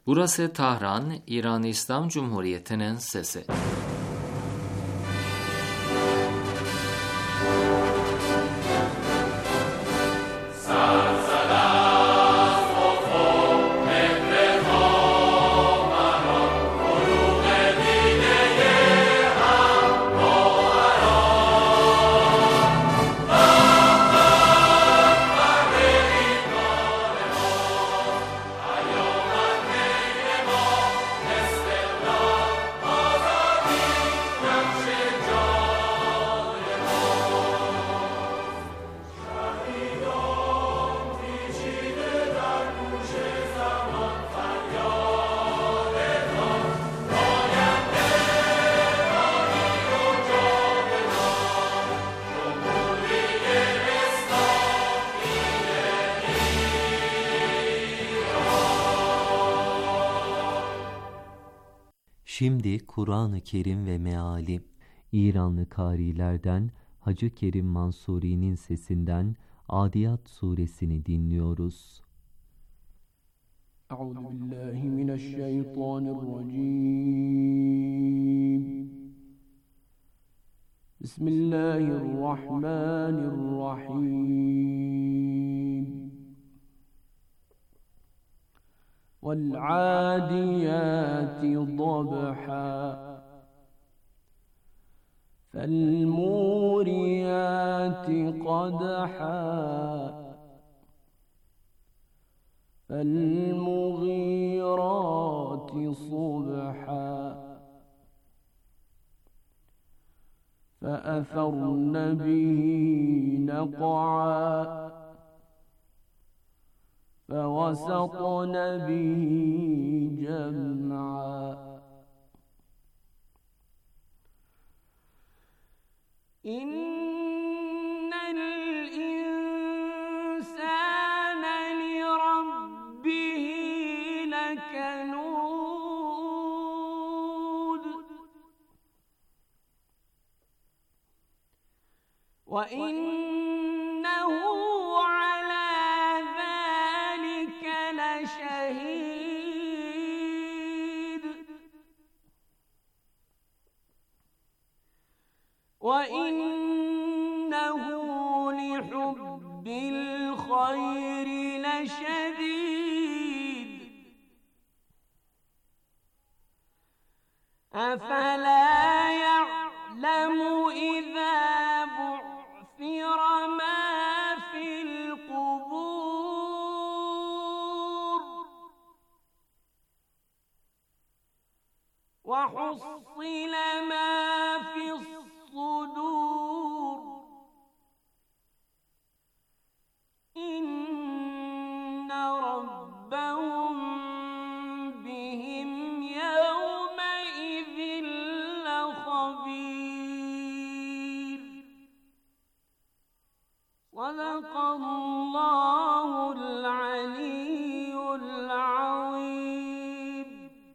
Burası Tahran, İran İslam Cumhuriyeti'nin sesi. Şimdi Kur'an-ı Kerim ve meali, İranlı karilerden Hacı Kerim Mansuri'nin sesinden Adiyat suresini dinliyoruz. Euzubillahimineşşeytanirracim. Bismillahirrahmanirrahim. وَالْعَادِيَاتِ ضَبْحًا فَالْمُورِيَاتِ قَدْحًا فَالْمُغِيرَاتِ صُبْحًا فَأَثَرْنَ بِهِ نَقْعًا فَوَسَطْنَ بِهِ جَمْعًا إِنَّ الْإِنسَانَ لِرَبِّهِ لَكَنُودٌ وَإِنَّهُ شهيد وإنه لحب الخير لشديد أفلا يعلم إذا بعثر ما في القبور وحصل ما في الصدور إن ربهم بهم يومئذ لخبير صدق الله العلي العظيم.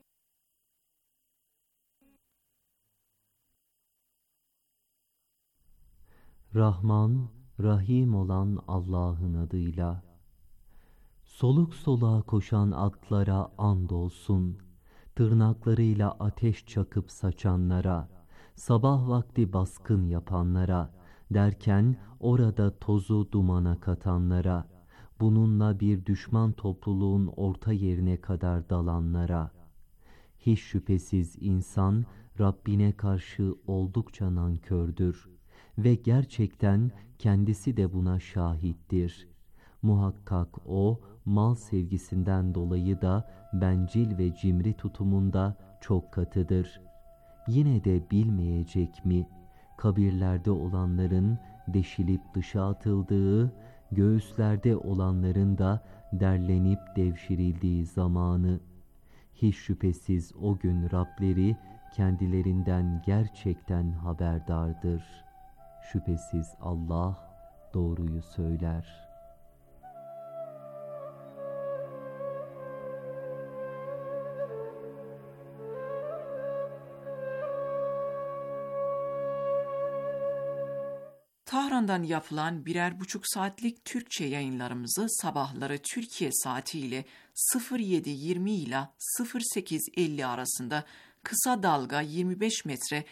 Rahman, Rahim olan Allah'ın adıyla. Soluk soluğa koşan atlara andolsun, tırnaklarıyla ateş çakıp saçanlara, sabah vakti baskın yapanlara, derken orada tozu dumana katanlara, bununla bir düşman topluluğun orta yerine kadar dalanlara. Hiç şüphesiz insan Rabbine karşı oldukça nankördür ve gerçekten kendisi de buna şahittir. Muhakkak o, mal sevgisinden dolayı da bencil ve cimri tutumunda çok katıdır. Yine de bilmeyecek mi? Kabirlerde olanların deşilip dışa atıldığı, göğüslerde olanların da derlenip devşirildiği zamanı. Hiç şüphesiz o gün Rableri kendilerinden gerçekten haberdardır. Şüphesiz Allah doğruyu söyler. Tahran'dan yapılan 1,5 saatlik Türkçe yayınlarımızı sabahları Türkiye saatiyle 07:20 ile 08:50 arasında kısa dalga 25 metre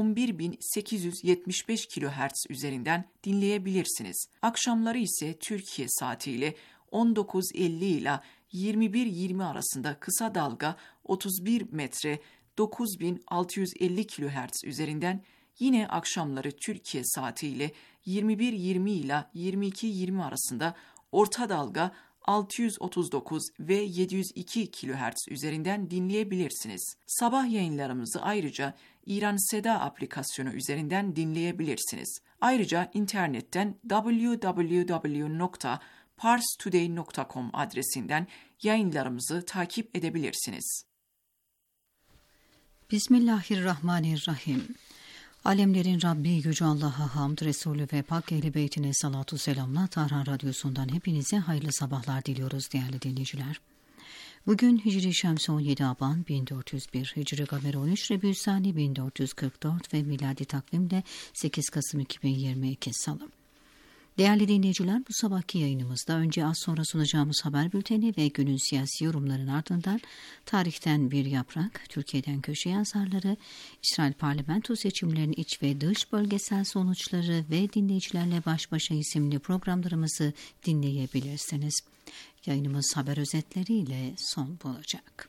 11.875 kHz üzerinden dinleyebilirsiniz. Akşamları ise Türkiye saatiyle 19:50 ile 21:20 arasında kısa dalga 31 metre 9.650 kHz üzerinden, yine akşamları Türkiye saatiyle 21:20 ile 22:20 arasında orta dalga 639 ve 702 kHz üzerinden dinleyebilirsiniz. Sabah yayınlarımızı ayrıca İran Seda aplikasyonu üzerinden dinleyebilirsiniz. Ayrıca internetten www.parstoday.com adresinden yayınlarımızı takip edebilirsiniz. Bismillahirrahmanirrahim. Alemlerin Rabbi Yüce Allah'a hamd, Resulü ve Pak Ehl-i Beytine salatu selamla Tahran Radyosu'ndan hepinize hayırlı sabahlar diliyoruz değerli dinleyiciler. Bugün Hicri Şemsi 17 Aban 1401, Hicri Gameri 13 Rebü'l-Sani 1444 ve miladi takvimde 8 Kasım 2022 Salı. Değerli dinleyiciler, bu sabahki yayınımızda önce az sonra sunacağımız haber bülteni ve günün siyasi yorumların ardından tarihten bir yaprak, Türkiye'den köşe yazarları, İsrail parlamento seçimlerinin iç ve dış bölgesel sonuçları ve dinleyicilerle baş başa isimli programlarımızı dinleyebilirsiniz. Yayınımız haber özetleriyle son bulacak.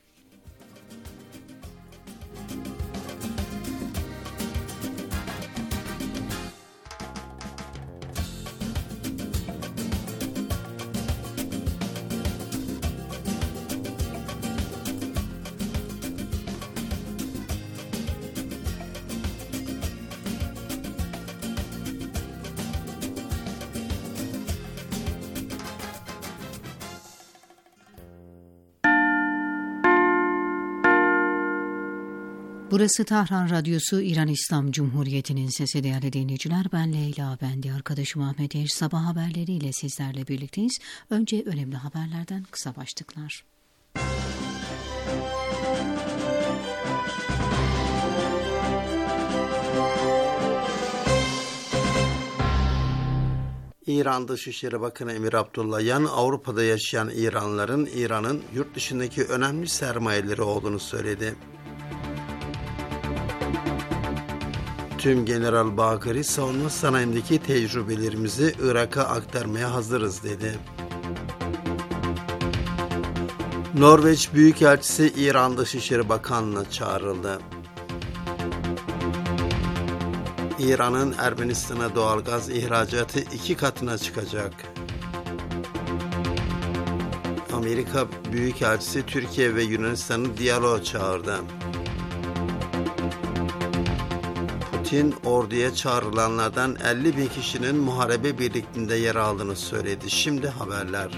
Burası Tahran Radyosu, İran İslam Cumhuriyeti'nin sesi değerli dinleyiciler. Ben Leyla, ben de arkadaşım Ahmet Eş. Sabah haberleriyle sizlerle birlikteyiz. Önce önemli haberlerden kısa başlıklar. İran Dışişleri Bakanı Emir Abdullahian, Avrupa'da yaşayan İranlıların İran'ın yurt dışındaki önemli sermayeleri olduğunu söyledi. Tüm General Bakırı, savunma sanayindeki tecrübelerimizi Irak'a aktarmaya hazırız dedi. Norveç Büyükelçisi İran Dışişleri Bakanlığı'na çağrıldı. İran'ın Ermenistan'a doğalgaz ihracatı 2 katına çıkacak. Amerika Büyükelçisi Türkiye ve Yunanistan'ı diyaloğa çağırdı. Putin, orduya çağrılanlardan 50.000 kişinin muharebe birliktinde yer aldığını söyledi. Şimdi haberler.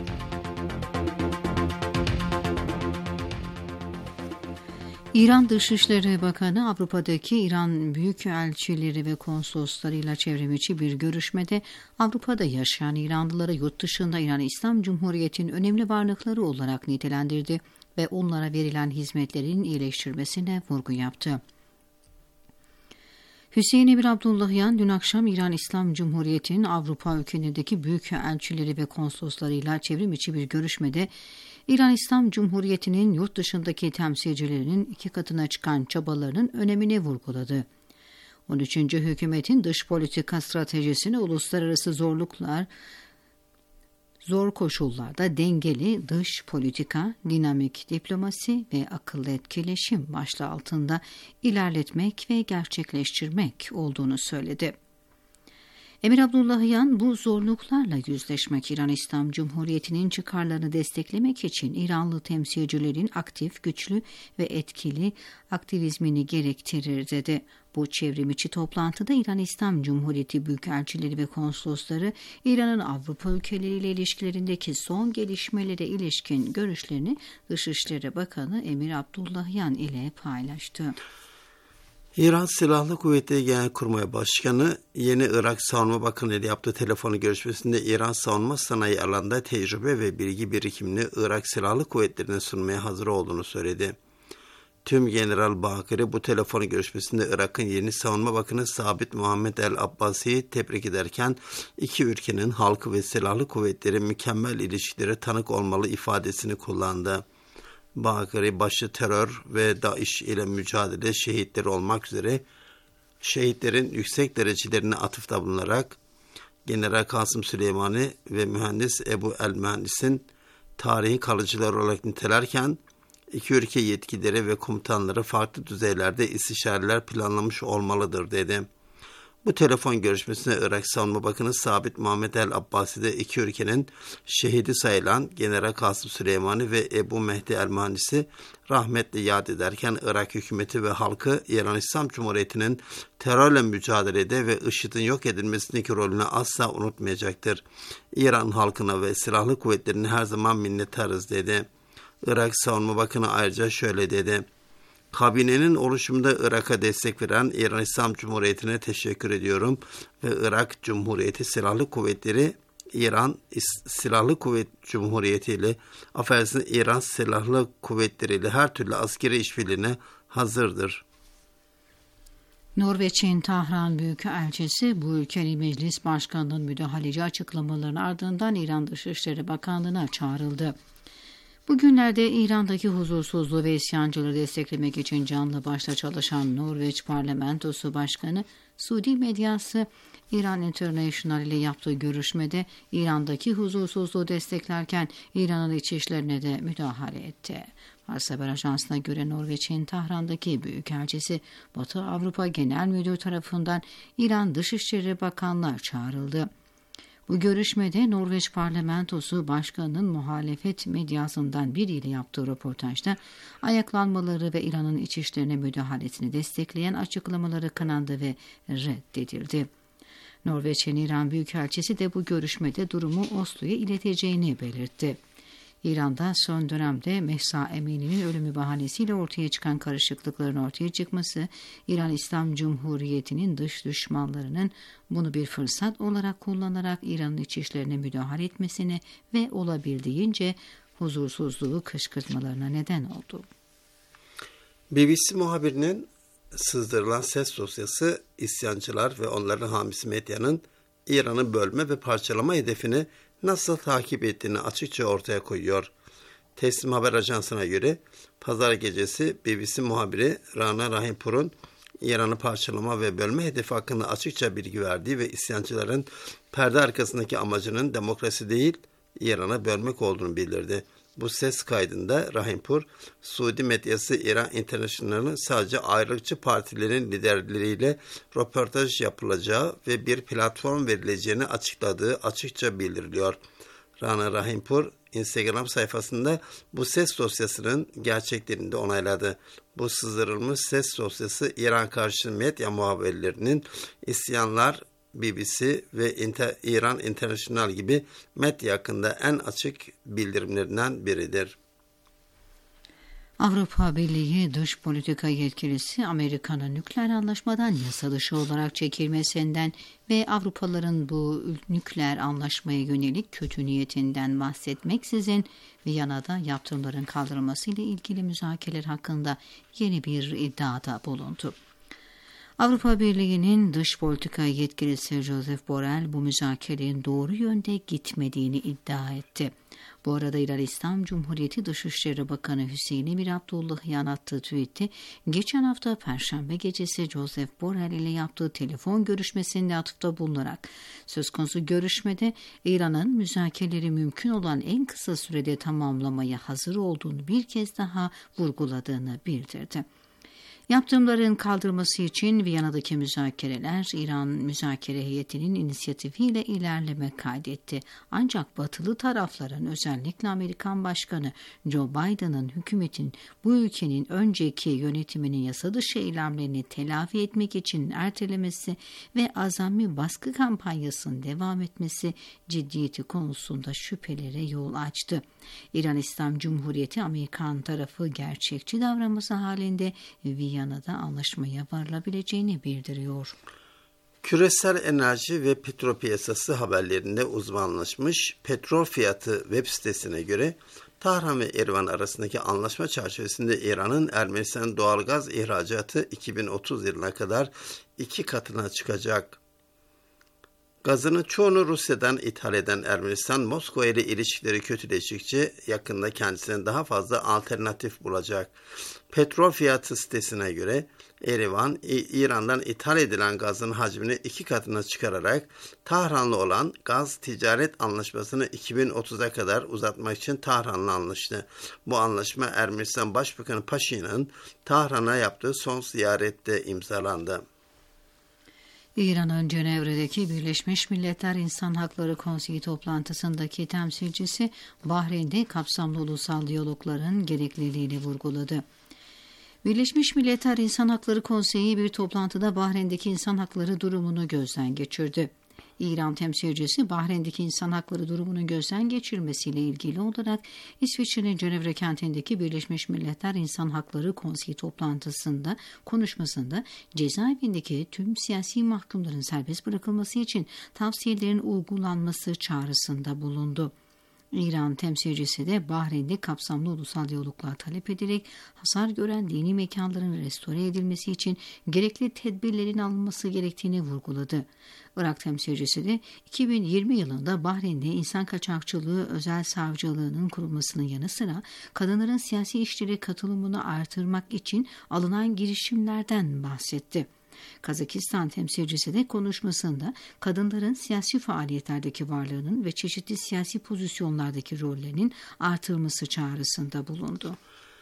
İran Dışişleri Bakanı Avrupa'daki İran büyükelçileri ve konsoloslarıyla çevrimiçi bir görüşmede Avrupa'da yaşayan İranlıları yurt dışında İran İslam Cumhuriyeti'nin önemli varlıkları olarak nitelendirdi ve onlara verilen hizmetlerin iyileştirmesine vurgu yaptı. Hüseyin Emir Abdullahian dün akşam İran İslam Cumhuriyeti'nin Avrupa ülkelerindeki büyükelçileri ve konsoloslarıyla çevrimiçi bir görüşmede İran İslam Cumhuriyeti'nin yurt dışındaki temsilcilerinin 2 katına çıkan çabalarının önemini vurguladı. 13. Hükümetin dış politika stratejisini uluslararası zor koşullarda dengeli dış politika, dinamik diplomasi ve akıllı etkileşim başlığı altında ilerletmek ve gerçekleştirmek olduğunu söyledi. Emir Abdullahian, bu zorluklarla yüzleşmek, İran İslam Cumhuriyeti'nin çıkarlarını desteklemek için İranlı temsilcilerin aktif, güçlü ve etkili aktivizmini gerektirir dedi. Bu çevrimiçi toplantıda İran İslam Cumhuriyeti büyükelçileri ve konsolosları İran'ın Avrupa ülkeleriyle ilişkilerindeki son gelişmelere ilişkin görüşlerini Dışişleri Bakanı Emir Abdullahian ile paylaştı. İran Silahlı Kuvvetleri Genelkurmay Başkanı, yeni Irak Savunma Bakanı ile yaptığı telefon görüşmesinde İran savunma sanayi alanında tecrübe ve bilgi birikimini Irak Silahlı Kuvvetleri'ne sunmaya hazır olduğunu söyledi. Tüm General Bakır'ı bu telefon görüşmesinde Irak'ın yeni Savunma Bakanı Sabit Muhammed el-Abbasi'yi tebrik ederken iki ülkenin halkı ve silahlı kuvvetleri mükemmel ilişkilere tanık olmalı ifadesini kullandı. Bakır'ı başta terör ve DAEŞ ile mücadele şehitleri olmak üzere şehitlerin yüksek derecelerine atıfta bulunarak General Kasım Süleymani ve Mühendis Ebu el-Mühendis'in tarihi kalıcılar olarak nitelerken iki ülke yetkilileri ve komutanları farklı düzeylerde istişareler planlamış olmalıdır dedi. Bu telefon görüşmesinde Irak Savunma Bakanı Sabit Muhammed el-Abbasi de iki ülkenin şehidi sayılan General Kasım Süleymani ve Ebu Mehdi el-Mühendis'i rahmetle yad ederken Irak hükümeti ve halkı İran İslam Cumhuriyeti'nin terörle mücadelede ve IŞİD'in yok edilmesindeki rolünü asla unutmayacaktır. İran halkına ve silahlı kuvvetlerine her zaman minnettarız dedi. Irak Savunma Bakanı ayrıca şöyle dedi. Kabinenin oluşumunda Irak'a destek veren İran İslam Cumhuriyeti'ne teşekkür ediyorum ve Irak Cumhuriyeti Silahlı Kuvvetleri İran Silahlı Kuvvet Cumhuriyeti ile İran Silahlı Kuvvetleri ile her türlü askeri işbirliğine hazırdır. Norveç'in Tahran Büyükelçisi bu ülkenin meclis başkanının müdahaleci açıklamalarının ardından İran Dışişleri Bakanlığı'na çağrıldı. Bugünlerde İran'daki huzursuzluğu ve isyancıları desteklemek için canlı başla çalışan Norveç Parlamentosu Başkanı Suudi medyası İran International ile yaptığı görüşmede İran'daki huzursuzluğu desteklerken İran'ın iç işlerine de müdahale etti. Fars Haber Ajansı'na göre Norveç'in Tahran'daki Büyükelçisi Batı Avrupa Genel Müdürü tarafından İran Dışişleri Bakanlığı'na çağrıldı. Bu görüşmede Norveç Parlamentosu Başkanı'nın muhalefet medyasından biriyle yaptığı röportajda ayaklanmaları ve İran'ın iç işlerine müdahalesini destekleyen açıklamaları kınandı ve reddedildi. Norveç'in İran Büyükelçisi de bu görüşmede durumu Oslo'ya ileteceğini belirtti. İran'da son dönemde Mehsa Emini'nin ölümü bahanesiyle ortaya çıkan karışıklıkların ortaya çıkması, İran İslam Cumhuriyeti'nin dış düşmanlarının bunu bir fırsat olarak kullanarak İran'ın iç işlerine müdahale etmesine ve olabildiğince huzursuzluğu kışkırtmalarına neden oldu. BBC muhabirinin sızdırılan ses dosyası isyancılar ve onların hamisi medyanın İran'ı bölme ve parçalama hedefini nasıl takip ettiğini açıkça ortaya koyuyor. Teslim Haber Ajansı'na göre pazar gecesi BBC muhabiri Rana Rahimpour'un İran'ı parçalama ve bölme hedefi hakkında açıkça bilgi verdiği ve isyancıların perde arkasındaki amacının demokrasi değil İran'ı bölmek olduğunu bildirdi. Bu ses kaydında Rahimpour, Suudi medyası İran International'ın sadece ayrılıkçı partilerin liderleriyle röportaj yapılacağı ve bir platform verileceğini açıkladığı açıkça bildiriliyor. Rana Rahimpour, Instagram sayfasında bu ses dosyasının gerçekliğini de onayladı. Bu sızdırılmış ses dosyası İran karşıtı medya muhabirlerinin isyanlar, BBC ve İran International gibi medya hakkında en açık bildirimlerinden biridir. Avrupa Birliği Dış Politika Yetkilisi Amerika'nın nükleer anlaşmadan yasa dışı olarak çekilmesinden ve Avrupalıların bu nükleer anlaşmaya yönelik kötü niyetinden bahsetmeksizin Viyana'da yaptırımların kaldırılmasıyla ilgili müzakereler hakkında yeni bir iddiada bulundu. Avrupa Birliği'nin dış politika yetkilisi Josep Borrell bu müzakerenin doğru yönde gitmediğini iddia etti. Bu arada İran İslam Cumhuriyeti Dışişleri Bakanı Hüseyin Emir Abdullahian attığı tweette geçen hafta Perşembe gecesi Josep Borrell ile yaptığı telefon görüşmesinde atıfta bulunarak söz konusu görüşmede İran'ın müzakereleri mümkün olan en kısa sürede tamamlamaya hazır olduğunu bir kez daha vurguladığını bildirdi. Yaptırımların kaldırılması için Viyana'daki müzakereler İran müzakere heyetinin inisiyatifiyle ilerleme kaydetti. Ancak batılı tarafların özellikle Amerikan Başkanı Joe Biden'ın hükümetin bu ülkenin önceki yönetiminin yasa dışı eylemlerini telafi etmek için ertelemesi ve azami baskı kampanyasının devam etmesi ciddiyeti konusunda şüphelere yol açtı. İran İslam Cumhuriyeti Amerikan tarafı gerçekçi davranması halinde Viyana'da anlaşmaya varılabileceğini bildiriyor. Küresel enerji ve petrol piyasası haberlerinde uzmanlaşmış Petrol Fiyatı web sitesine göre Tahran ve Erivan arasındaki anlaşma çerçevesinde İran'ın Ermenistan doğalgaz ihracatı 2030 yılına kadar 2 katına çıkacak. Gazının çoğunu Rusya'dan ithal eden Ermenistan, Moskova ile ilişkileri kötüleştikçe yakında kendisine daha fazla alternatif bulacak. Petrol fiyatı sitesine göre Erivan, İran'dan ithal edilen gazın hacmini 2 katına çıkararak Tahran'la olan gaz ticaret anlaşmasını 2030'a kadar uzatmak için Tahran'la anlaştı. Bu anlaşma Ermenistan Başbakanı Paşinyan'ın Tahran'a yaptığı son ziyarette imzalandı. İran'ın Cenevre'deki Birleşmiş Milletler İnsan Hakları Konseyi toplantısındaki temsilcisi Bahreyn'de kapsamlı ulusal diyalogların gerekliliğini vurguladı. Birleşmiş Milletler İnsan Hakları Konseyi bir toplantıda Bahreyn'deki insan hakları durumunu gözden geçirdi. İran temsilcisi Bahreyn'deki insan hakları durumunun gözden geçirilmesiyle ilgili olarak İsviçre'nin Cenevre kentindeki Birleşmiş Milletler İnsan Hakları Konseyi toplantısında konuşmasında cezaevindeki tüm siyasi mahkumların serbest bırakılması için tavsiyelerin uygulanması çağrısında bulundu. İran temsilcisi de Bahreyn'de kapsamlı ulusal diyaloglar talep ederek hasar gören dini mekanların restore edilmesi için gerekli tedbirlerin alınması gerektiğini vurguladı. Irak temsilcisi de 2020 yılında Bahreyn'de insan kaçakçılığı özel savcılığının kurulmasının yanı sıra kadınların siyasi işlere katılımını artırmak için alınan girişimlerden bahsetti. Kazakistan temsilcisi de konuşmasında kadınların siyasi faaliyetlerdeki varlığının ve çeşitli siyasi pozisyonlardaki rollerinin artırılması çağrısında bulundu.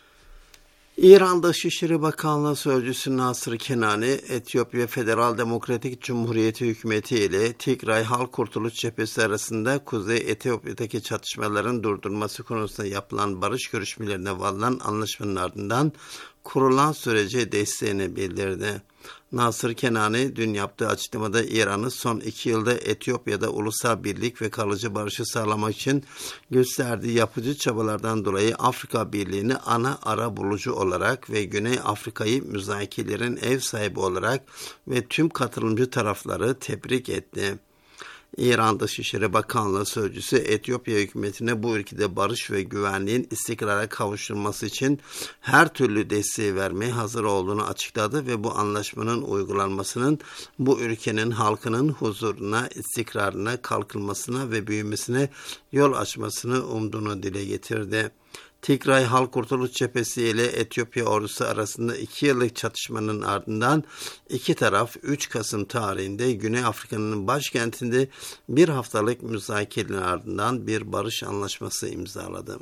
İran Dışişleri Bakanlığı Sözcüsü Nasır Kenani, Etiyopya Federal Demokratik Cumhuriyeti hükümeti ile Tigray Halk Kurtuluş Cephesi arasında Kuzey Etiyopya'daki çatışmaların durdurulması konusunda yapılan barış görüşmelerine varılan anlaşmanın ardından kurulan sürece desteğini bildirdi. Nasır Kenani dün yaptığı açıklamada İran'ın son 2 yılda Etiyopya'da ulusal birlik ve kalıcı barışı sağlamak için gösterdiği yapıcı çabalardan dolayı Afrika Birliği'ni ana arabulucu olarak ve Güney Afrika'yı müzakerelerin ev sahibi olarak ve tüm katılımcı tarafları tebrik etti. İran Dışişleri Bakanlığı Sözcüsü Etiyopya hükümetine bu ülkede barış ve güvenliğin istikrara kavuşturulması için her türlü desteği vermeye hazır olduğunu açıkladı ve bu anlaşmanın uygulanmasının bu ülkenin halkının huzuruna, istikrarına, kalkınmasına ve büyümesine yol açmasını umduğunu dile getirdi. Tigray Halk Kurtuluş Cephesi ile Etiyopya ordusu arasında 2 yıllık çatışmanın ardından iki taraf 3 Kasım tarihinde Güney Afrika'nın başkentinde bir haftalık müzakerelerin ardından bir barış anlaşması imzaladı.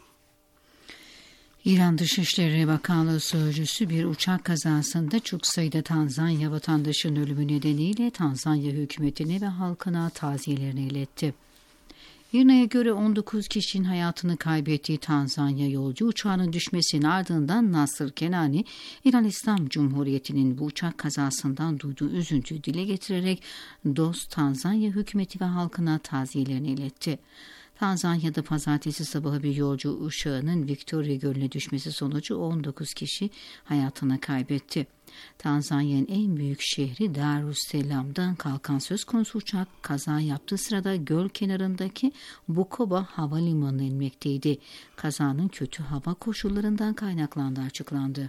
İran Dışişleri Bakanlığı Sözcüsü bir uçak kazasında çok sayıda Tanzanya vatandaşının ölümü nedeniyle Tanzanya hükümetine ve halkına taziyelerini iletti. İRNA'ya göre 19 kişinin hayatını kaybettiği Tanzanya yolcu uçağının düşmesinin ardından Nasır Kenani, İran İslam Cumhuriyeti'nin bu uçak kazasından duyduğu üzüntüyü dile getirerek dost Tanzanya hükümeti ve halkına taziyelerini iletti. Tanzanya'da pazartesi sabahı bir yolcu uçağının Victoria Gölü'ne düşmesi sonucu 19 kişi hayatını kaybetti. Tanzanya'nın en büyük şehri Darüsselam'dan kalkan söz konusu uçak kaza yaptığı sırada göl kenarındaki Bukoba Havalimanı'na inmekteydi. Kazanın kötü hava koşullarından kaynaklandığı açıklandı.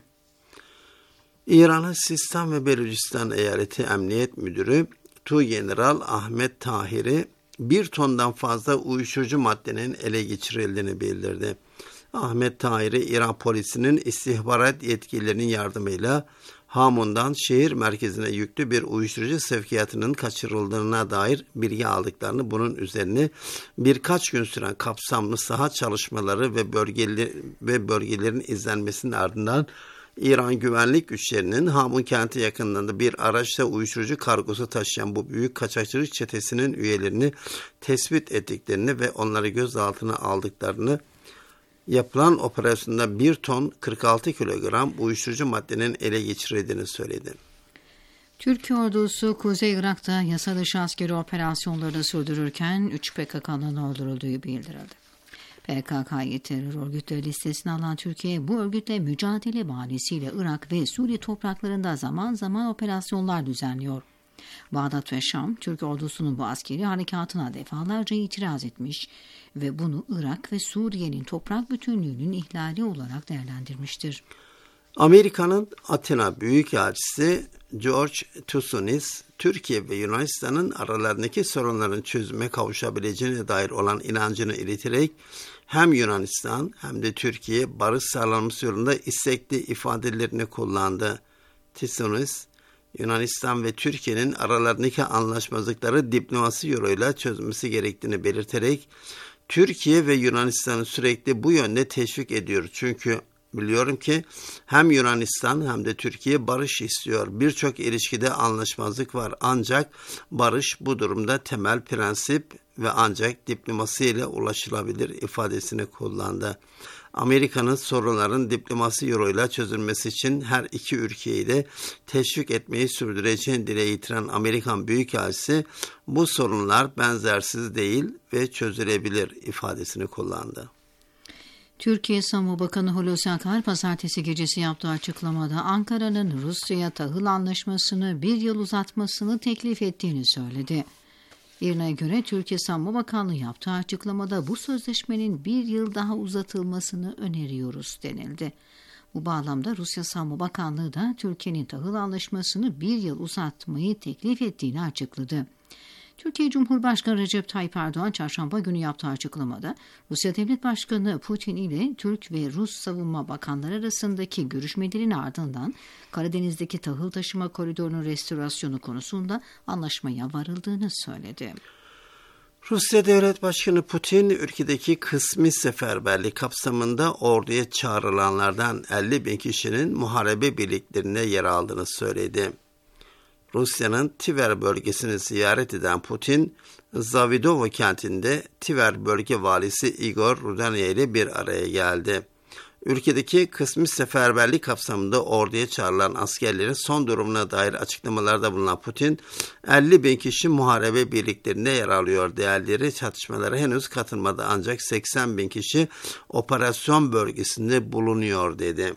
İran'ın Sistan ve Belucistan Eyaleti Emniyet Müdürü Tuğgeneral Ahmet Tahiri 1 tondan fazla uyuşturucu maddenin ele geçirildiğini bildirdi. Ahmet Tahiri, İran polisinin istihbarat yetkililerinin yardımıyla Hamun'dan şehir merkezine yüklü bir uyuşturucu sevkiyatının kaçırıldığına dair bilgi aldıklarını, bunun üzerine birkaç gün süren kapsamlı saha çalışmaları ve bölgelerin izlenmesinin ardından İran güvenlik güçlerinin Hamun kenti yakınlarında bir araçla uyuşturucu kargosu taşıyan bu büyük kaçakçılık çetesinin üyelerini tespit ettiklerini ve onları gözaltına aldıklarını, yapılan operasyonda 1 ton 46 kilogram uyuşturucu maddenin ele geçirildiğini söyledi. Türkiye ordusu Kuzey Irak'ta yasa dışı askeri operasyonlarını sürdürürken 3 PKK'nın öldürüldüğü bildirildi. PKK'yı terör örgütleri listesine alan Türkiye, bu örgütle mücadele bahanesiyle Irak ve Suriye topraklarında zaman zaman operasyonlar düzenliyor. Bağdat ve Şam, Türk ordusunun bu askeri harekatına defalarca itiraz etmiş ve bunu Irak ve Suriye'nin toprak bütünlüğünün ihlali olarak değerlendirmiştir. Amerika'nın Atina Büyükelçisi George Tusunis, Türkiye ve Yunanistan'ın aralarındaki sorunların çözüme kavuşabileceğine dair olan inancını ileterek hem Yunanistan hem de Türkiye barış sağlanması yolunda istekli ifadelerini kullandı. Tusunis, Yunanistan ve Türkiye'nin aralarındaki anlaşmazlıkları diplomasi yoluyla çözülmesi gerektiğini belirterek Türkiye ve Yunanistan'ı sürekli bu yönde teşvik ediyor. Çünkü biliyorum ki hem Yunanistan hem de Türkiye barış istiyor. Birçok ilişkide anlaşmazlık var ancak barış bu durumda temel prensip ve ancak diplomasiyle ulaşılabilir ifadesini kullandı. Amerika'nın sorunların diplomasi yoluyla çözülmesi için her iki ülkeyi de teşvik etmeyi sürdüreceğini dile getiren Amerikan Büyükelçisi bu sorunlar benzersiz değil ve çözülebilir ifadesini kullandı. Türkiye Savunma Bakanı Hulusi Akar pazartesi gecesi yaptığı açıklamada Ankara'nın Rusya'ya tahıl anlaşmasını bir yıl uzatmasını teklif ettiğini söyledi. İRNA'ya göre Türkiye Savunma Bakanlığı yaptığı açıklamada bu sözleşmenin bir yıl daha uzatılmasını öneriyoruz denildi. Bu bağlamda Rusya Savunma Bakanlığı da Türkiye'nin tahıl anlaşmasını bir yıl uzatmayı teklif ettiğini açıkladı. Türkiye Cumhurbaşkanı Recep Tayyip Erdoğan çarşamba günü yaptığı açıklamada Rusya Devlet Başkanı Putin ile Türk ve Rus savunma bakanları arasındaki görüşmelerin ardından Karadeniz'deki tahıl taşıma koridorunun restorasyonu konusunda anlaşmaya varıldığını söyledi. Rusya Devlet Başkanı Putin, ülkedeki kısmi seferberlik kapsamında orduya çağrılanlardan 50.000 kişinin muharebe birliklerine yer aldığını söyledi. Rusya'nın Tver bölgesini ziyaret eden Putin, Zavidovo kentinde Tver bölge valisi Igor Rudanya ile bir araya geldi. Ülkedeki kısmi seferberlik kapsamında orduya çağrılan askerlerin son durumuna dair açıklamalarda bulunan Putin, 50.000 kişi muharebe birliklerinde yer alıyor. Diğerleri çatışmalara henüz katılmadı ancak 80.000 kişi operasyon bölgesinde bulunuyor dedi.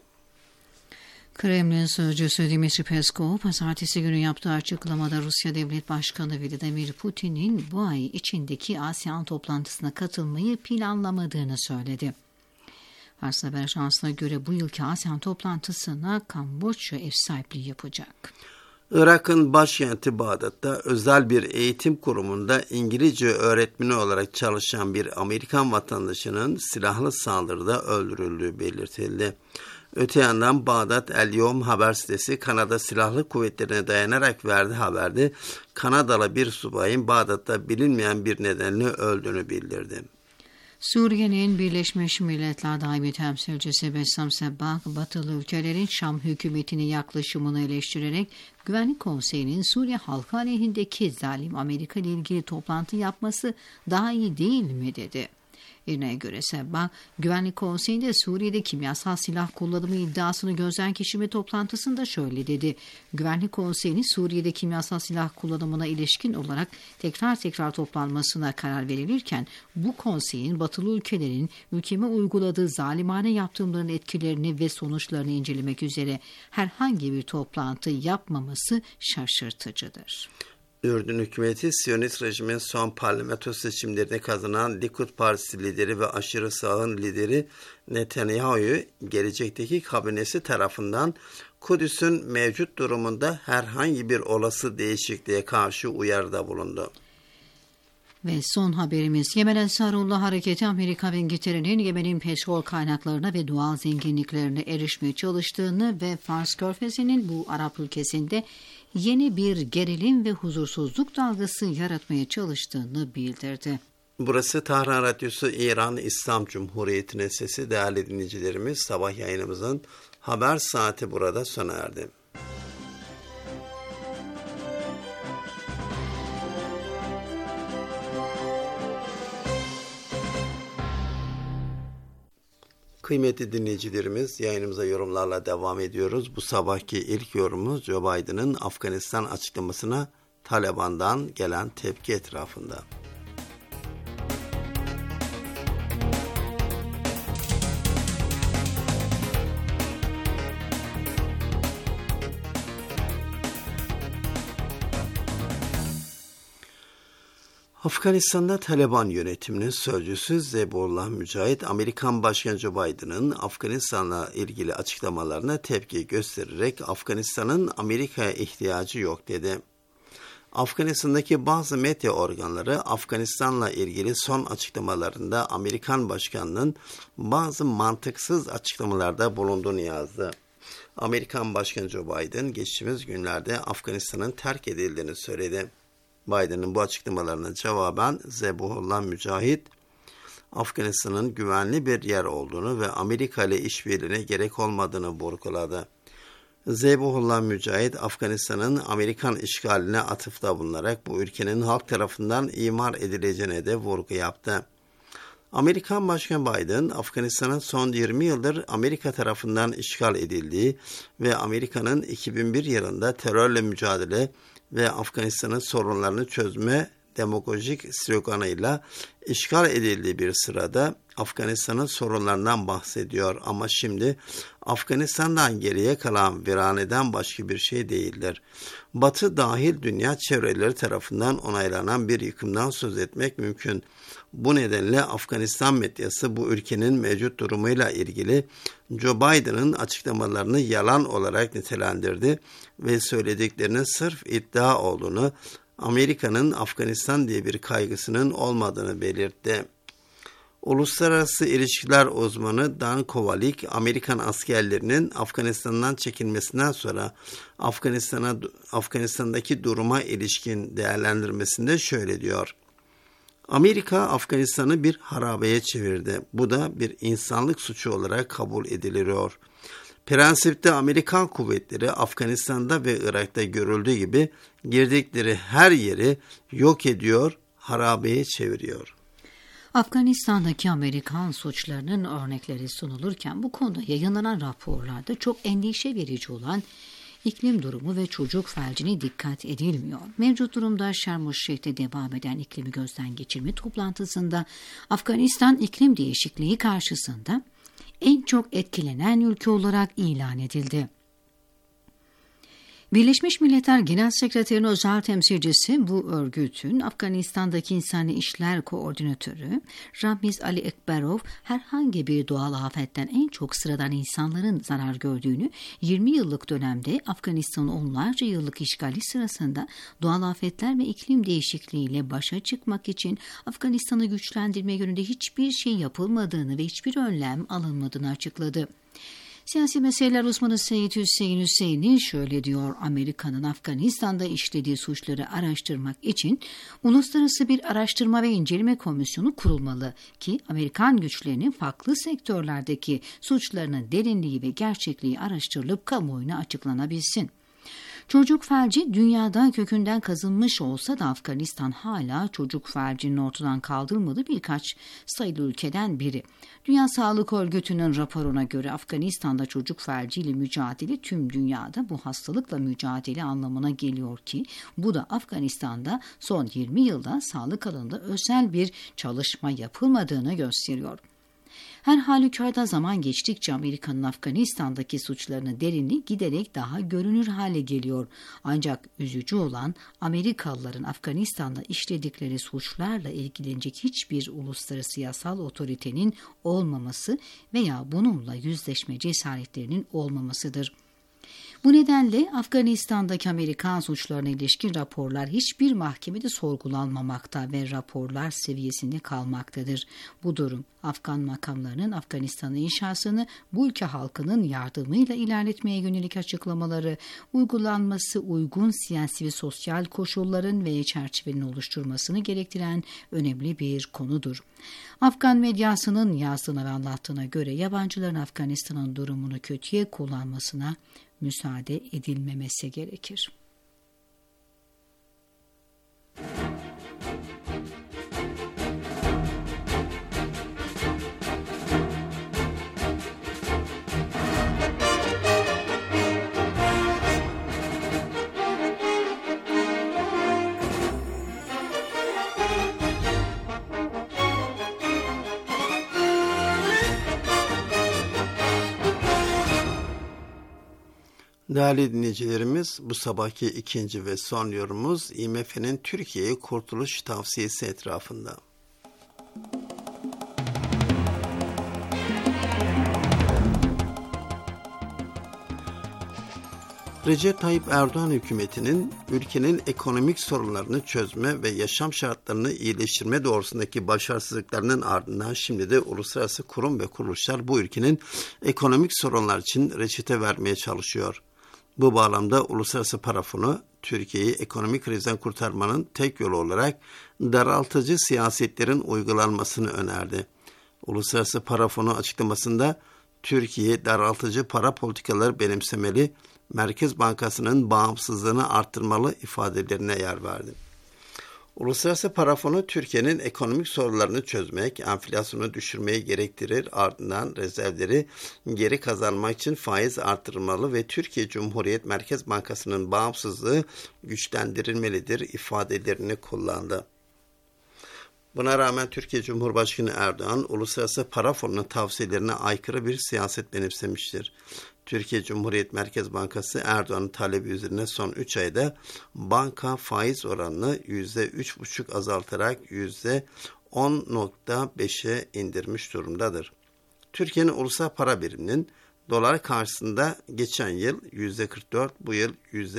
Kremlin sözcüsü Dmitri Peskov, pazartesi günü yaptığı açıklamada Rusya Devlet Başkanı Vladimir Putin'in bu ay içindeki ASEAN toplantısına katılmayı planlamadığını söyledi. Fars Haber Ajansı'na göre bu yılki ASEAN toplantısına Kamboçya ev sahipliği yapacak. Irak'ın başkenti Bağdat'ta özel bir eğitim kurumunda İngilizce öğretmeni olarak çalışan bir Amerikan vatandaşının silahlı saldırıda öldürüldüğü belirtildi. Öte yandan Bağdat El Yom haber sitesi Kanada Silahlı Kuvvetleri'ne dayanarak verdiği haberde Kanadalı bir subayın Bağdat'ta bilinmeyen bir nedenle öldüğünü bildirdi. Suriye'nin Birleşmiş Milletler Daimi Temsilcisi Bessam Sebbag, batılı ülkelerin Şam hükümetinin yaklaşımını eleştirerek Güvenlik Konseyi'nin Suriye halkı aleyhindeki zalim Amerika ile ilgili toplantı yapması daha iyi değil mi dedi. İRNA'ya göre Sebbag, Güvenlik Konseyi'nde Suriye'de kimyasal silah kullanımı iddiasını gözden geçirme toplantısında şöyle dedi. Güvenlik Konseyi'nin Suriye'de kimyasal silah kullanımına ilişkin olarak tekrar toplanmasına karar verilirken bu konseyin batılı ülkelerin ülkeme uyguladığı zalimane yaptırımların etkilerini ve sonuçlarını incelemek üzere herhangi bir toplantı yapmaması şaşırtıcıdır. Ürdün hükümeti, Siyonist rejimin son parlamento seçimlerini kazanan Likud Partisi lideri ve aşırı sağın lideri Netanyahu'yu gelecekteki kabinesi tarafından Kudüs'ün mevcut durumunda herhangi bir olası değişikliğe karşı uyarıda bulundu. Ve son haberimiz, Yemen Ensarullah Hareketi Amerika ve İngiltere'nin Yemen'in petrol kaynaklarına ve doğal zenginliklerine erişmeye çalıştığını ve Fars Körfezi'nin bu Arap ülkesinde yeni bir gerilim ve huzursuzluk dalgası yaratmaya çalıştığını bildirdi. Burası Tahran Radyosu İran İslam Cumhuriyeti'nin sesi. Değerli dinleyicilerimiz, sabah yayınımızın haber saati burada sona erdi. Kıymetli dinleyicilerimiz, yayınımıza yorumlarla devam ediyoruz. Bu sabahki ilk yorumumuz Joe Biden'ın Afganistan açıklamasına Taliban'dan gelen tepki etrafında. Afganistan'da Taliban yönetiminin sözcüsü Zebihullah Mücahit, Amerikan Başkanı Joe Biden'ın Afganistan'la ilgili açıklamalarına tepki göstererek Afganistan'ın Amerika'ya ihtiyacı yok dedi. Afganistan'daki bazı medya organları Afganistan'la ilgili son açıklamalarında Amerikan Başkanı'nın bazı mantıksız açıklamalarda bulunduğunu yazdı. Amerikan Başkanı Joe Biden geçtiğimiz günlerde Afganistan'ın terk edildiğini söyledi. Biden'ın bu açıklamalarına cevaben Zebihullah Mücahit, Afganistan'ın güvenli bir yer olduğunu ve Amerika ile işbirliğine gerek olmadığını vurguladı. Zebihullah Mücahit, Afganistan'ın Amerikan işgaline atıfta bulunarak bu ülkenin halk tarafından imar edileceğine de vurgu yaptı. Amerikan Başkanı Biden, Afganistan'ın son 20 yıldır Amerika tarafından işgal edildiği ve Amerika'nın 2001 yılında terörle mücadele ve Afganistan'ın sorunlarını çözme demagojik sloganıyla işgal edildiği bir sırada Afganistan'ın sorunlarından bahsediyor ama şimdi Afganistan'dan geriye kalan viraneden başka bir şey değildir. Batı dahil dünya çevreleri tarafından onaylanan bir yıkımdan söz etmek mümkün. Bu nedenle Afganistan medyası bu ülkenin mevcut durumuyla ilgili Joe Biden'ın açıklamalarını yalan olarak nitelendirdi ve söylediklerinin sırf iddia olduğunu, Amerika'nın Afganistan diye bir kaygısının olmadığını belirtti. Uluslararası ilişkiler uzmanı Dan Kovalik, Amerikan askerlerinin Afganistan'dan çekilmesinden sonra Afganistan'daki duruma ilişkin değerlendirmesinde şöyle diyor. Amerika Afganistan'ı bir harabeye çevirdi. Bu da bir insanlık suçu olarak kabul ediliyor. Prensipte Amerikan kuvvetleri Afganistan'da ve Irak'ta görüldüğü gibi girdikleri her yeri yok ediyor, harabeye çeviriyor. Afganistan'daki Amerikan suçlarının örnekleri sunulurken bu konuda yayınlanan raporlarda çok endişe verici olan iklim durumu ve çocuk felcine dikkat edilmiyor. Mevcut durumda Şarm El-Şeyh'te devam eden iklimi gözden geçirme toplantısında Afganistan iklim değişikliği karşısında en çok etkilenen ülke olarak ilan edildi. Birleşmiş Milletler Genel Sekreterinin özel temsilcisi bu örgütün Afganistan'daki İnsani İşler Koordinatörü Ramiz Ali Ekberov herhangi bir doğal afetten en çok sıradan insanların zarar gördüğünü, 20 yıllık dönemde Afganistan'ın onlarca yıllık işgali sırasında doğal afetler ve iklim değişikliğiyle başa çıkmak için Afganistan'ı güçlendirme yönünde hiçbir şey yapılmadığını ve hiçbir önlem alınmadığını açıkladı. Siyasi meseleler uzmanı Seyyid Hüseyin Hüseyin'i şöyle diyor: Amerika'nın Afganistan'da işlediği suçları araştırmak için uluslararası bir araştırma ve inceleme komisyonu kurulmalı ki Amerikan güçlerinin farklı sektörlerdeki suçlarının derinliği ve gerçekliği araştırılıp kamuoyuna açıklanabilsin. Çocuk felci dünyada kökünden kazınmış olsa da Afganistan hala çocuk felcinin ortadan kaldırılmadığı birkaç sayılı ülkeden biri. Dünya Sağlık Örgütü'nün raporuna göre Afganistan'da çocuk felciyle mücadele tüm dünyada bu hastalıkla mücadele anlamına geliyor ki bu da Afganistan'da son 20 yılda sağlık alanında özel bir çalışma yapılmadığını gösteriyor. Her halükarda zaman geçtikçe Amerika'nın Afganistan'daki suçlarının derinliği giderek daha görünür hale geliyor. Ancak üzücü olan Amerikalıların Afganistan'da işledikleri suçlarla ilgilenecek hiçbir uluslararası yasal otoritenin olmaması veya bununla yüzleşme cesaretlerinin olmamasıdır. Bu nedenle Afganistan'daki Amerikan suçlarına ilişkin raporlar hiçbir mahkemede sorgulanmamakta ve raporlar seviyesinde kalmaktadır. Bu durum Afgan makamlarının Afganistan'ın inşasını bu ülke halkının yardımıyla ilerletmeye yönelik açıklamaları, uygulanması uygun siyasi ve sosyal koşulların ve çerçevenin oluşturmasını gerektiren önemli bir konudur. Afgan medyasının yazdığına ve anlattığına göre yabancıların Afganistan'ın durumunu kötüye kullanmasına müsaade edilmemesi gerekir. Değerli dinleyicilerimiz, bu sabahki ikinci ve son yorumumuz IMF'nin Türkiye'ye kurtuluş tavsiyesi etrafında. Recep Tayyip Erdoğan hükümetinin ülkenin ekonomik sorunlarını çözme ve yaşam şartlarını iyileştirme doğrusundaki başarısızlıklarının ardından şimdi de uluslararası kurum ve kuruluşlar bu ülkenin ekonomik sorunlar için reçete vermeye çalışıyor. Bu bağlamda Uluslararası Para Fonu, Türkiye'yi ekonomik krizden kurtarmanın tek yolu olarak daraltıcı siyasetlerin uygulanmasını önerdi. Uluslararası Para Fonu açıklamasında Türkiye daraltıcı para politikaları benimsemeli, Merkez Bankası'nın bağımsızlığını arttırmalı ifadelerine yer verdi. Uluslararası Para Fonu, Türkiye'nin ekonomik sorunlarını çözmek, enflasyonu düşürmeyi gerektirir, ardından rezervleri geri kazanmak için faiz artırılmalı ve Türkiye Cumhuriyet Merkez Bankası'nın bağımsızlığı güçlendirilmelidir ifadelerini kullandı. Buna rağmen Türkiye Cumhurbaşkanı Erdoğan, Uluslararası Para Fonu'nun tavsiyelerine aykırı bir siyaset benimsemiştir. Türkiye Cumhuriyet Merkez Bankası Erdoğan'ın talebi üzerine son 3 ayda banka faiz oranını %3,5 azaltarak %10,5'e indirmiş durumdadır. Türkiye'nin ulusal para biriminin dolar karşısında geçen yıl %44, bu yıl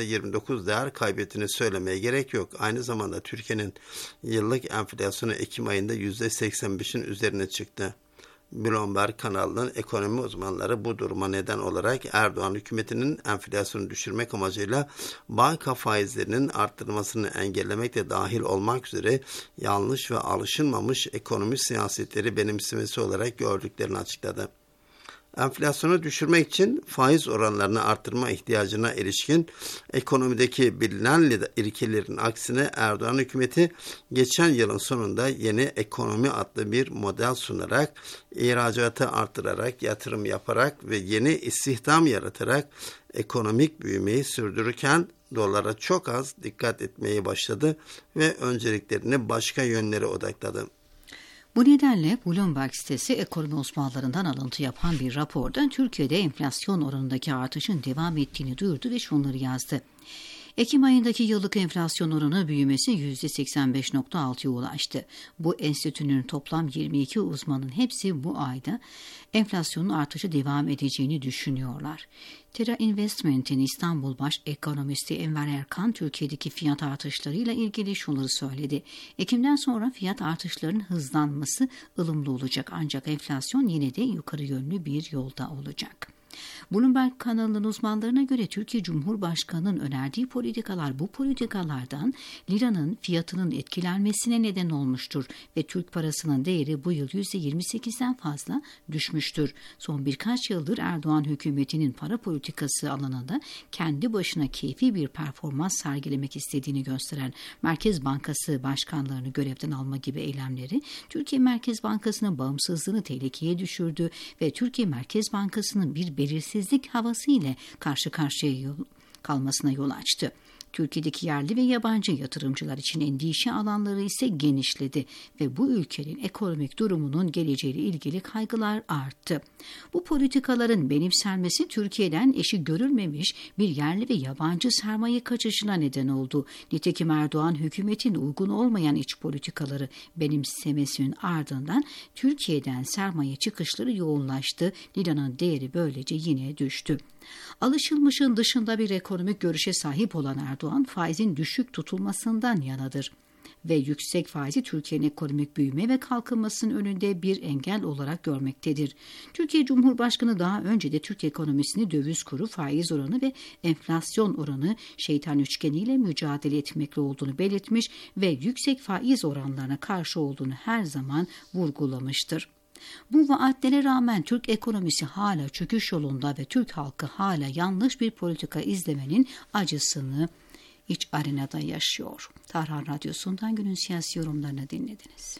%29 değer kaybettiğini söylemeye gerek yok. Aynı zamanda Türkiye'nin yıllık enflasyonu Ekim ayında %85'in üzerine çıktı. Bloomberg kanalının ekonomi uzmanları bu duruma neden olarak Erdoğan hükümetinin enflasyonu düşürmek amacıyla banka faizlerinin arttırılmasını engellemek de dahil olmak üzere yanlış ve alışılmamış ekonomi siyasetleri benimsemesi olarak gördüklerini açıkladı. Enflasyonu düşürmek için faiz oranlarını arttırma ihtiyacına ilişkin ekonomideki bilinen ilkelerin aksine Erdoğan hükümeti geçen yılın sonunda yeni ekonomi adlı bir model sunarak, ihracatı artırarak, yatırım yaparak ve yeni istihdam yaratarak ekonomik büyümeyi sürdürürken dolara çok az dikkat etmeye başladı ve önceliklerini başka yönlere odakladı. Bu nedenle Bloomberg sitesi ekonomi uzmanlarından alıntı yapan bir raporda Türkiye'de enflasyon oranındaki artışın devam ettiğini duyurdu ve şunları yazdı. Ekim ayındaki yıllık enflasyon oranı büyümesi %85,6'ya ulaştı. Bu enstitünün toplam 22 uzmanın hepsi bu ayda enflasyonun artışı devam edeceğini düşünüyorlar. Terra Investment'in İstanbul Baş Ekonomisti Enver Erkan, Türkiye'deki fiyat artışlarıyla ilgili şunları söyledi. Ekim'den sonra fiyat artışlarının hızlanması ılımlı olacak ancak enflasyon yine de yukarı yönlü bir yolda olacak. Bloomberg kanalının uzmanlarına göre Türkiye Cumhurbaşkanı'nın önerdiği politikalar bu politikalardan liranın fiyatının etkilenmesine neden olmuştur ve Türk parasının değeri bu yıl %28'den fazla düşmüştür. Son birkaç yıldır Erdoğan hükümetinin para politikası alanında kendi başına keyfi bir performans sergilemek istediğini gösteren Merkez Bankası başkanlarını görevden alma gibi eylemleri Türkiye Merkez Bankası'nın bağımsızlığını tehlikeye düşürdü ve Türkiye Merkez Bankası'nın bir belirsizlik havası ile karşı karşıya kalmasına yol açtı. Türkiye'deki yerli ve yabancı yatırımcılar için endişe alanları ise genişledi ve bu ülkenin ekonomik durumunun geleceğiyle ilgili kaygılar arttı. Bu politikaların benimsenmesi Türkiye'den eşi görülmemiş bir yerli ve yabancı sermaye kaçışına neden oldu. Nitekim Erdoğan hükümetin uygun olmayan iç politikaları benimsemesinin ardından Türkiye'den sermaye çıkışları yoğunlaştı. Liranın değeri böylece yine düştü. Alışılmışın dışında bir ekonomik görüşe sahip olan Erdoğan faizin düşük tutulmasından yanadır ve yüksek faizi Türkiye'nin ekonomik büyüme ve kalkınmasının önünde bir engel olarak görmektedir. Türkiye Cumhurbaşkanı daha önce de Türk ekonomisini döviz kuru, faiz oranı ve enflasyon oranı şeytan üçgeniyle mücadele etmekle olduğunu belirtmiş ve yüksek faiz oranlarına karşı olduğunu her zaman vurgulamıştır. Bu vaatlere rağmen Türk ekonomisi hala çöküş yolunda ve Türk halkı hala yanlış bir politika izlemenin acısını iç arenada yaşıyor. Tahran Radyosu'ndan günün siyasi yorumlarını dinlediniz.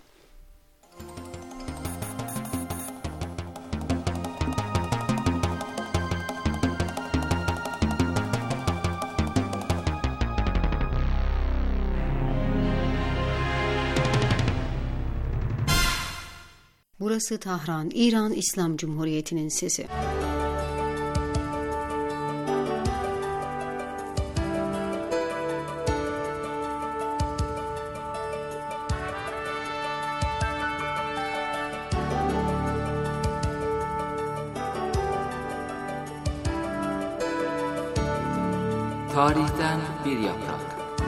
Burası Tahran, İran İslam Cumhuriyeti'nin sesi. Tarihten bir yaprak.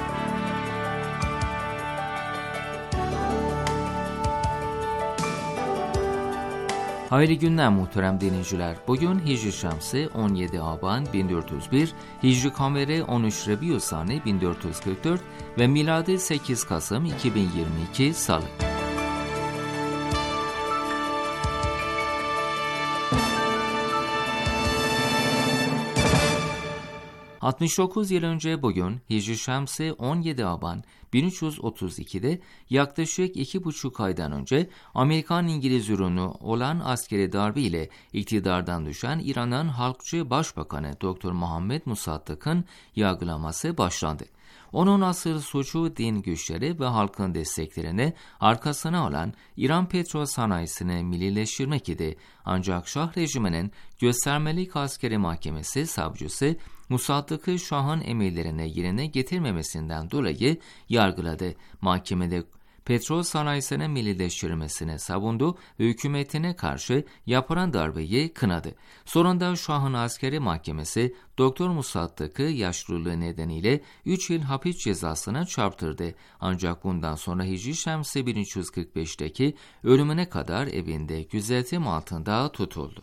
Hayırlı günler muhterem dinleyiciler. Bugün Hicri Şemsi 17 Aban 1401, Hicri Kameri 13 Rabiusani 1444 ve miladi 8 Kasım 2022 Salı. 69 yıl önce bugün Hicri Şemsi 17 Aban 1332'de yaklaşık 2,5 aydan önce Amerikan-İngiliz ürünü olan askeri darbe ile iktidardan düşen İran'ın Halkçı Başbakanı Dr. Muhammed Musaddık'ın yargılaması başlandı. Onun asıl suçu din güçleri ve halkın desteklerini arkasına alan İran petrol sanayisini millileştirmek idi. Ancak Şah rejiminin göstermelik askeri mahkemesi savcısı Musaddık'ı Şah'ın emirlerine yerine getirmemesinden dolayı yargıladı. Mahkemede petrol sanayisinin millileştirilmesini savundu ve hükümetine karşı yapılan darbeyi kınadı. Sonunda Şah'ın askeri mahkemesi Doktor Musaddık'ı yaşlılığı nedeniyle 3 yıl hapis cezasına çarptırdı. Ancak bundan sonra Hicri Şemsi 1345'teki ölümüne kadar evinde gözetim altında tutuldu.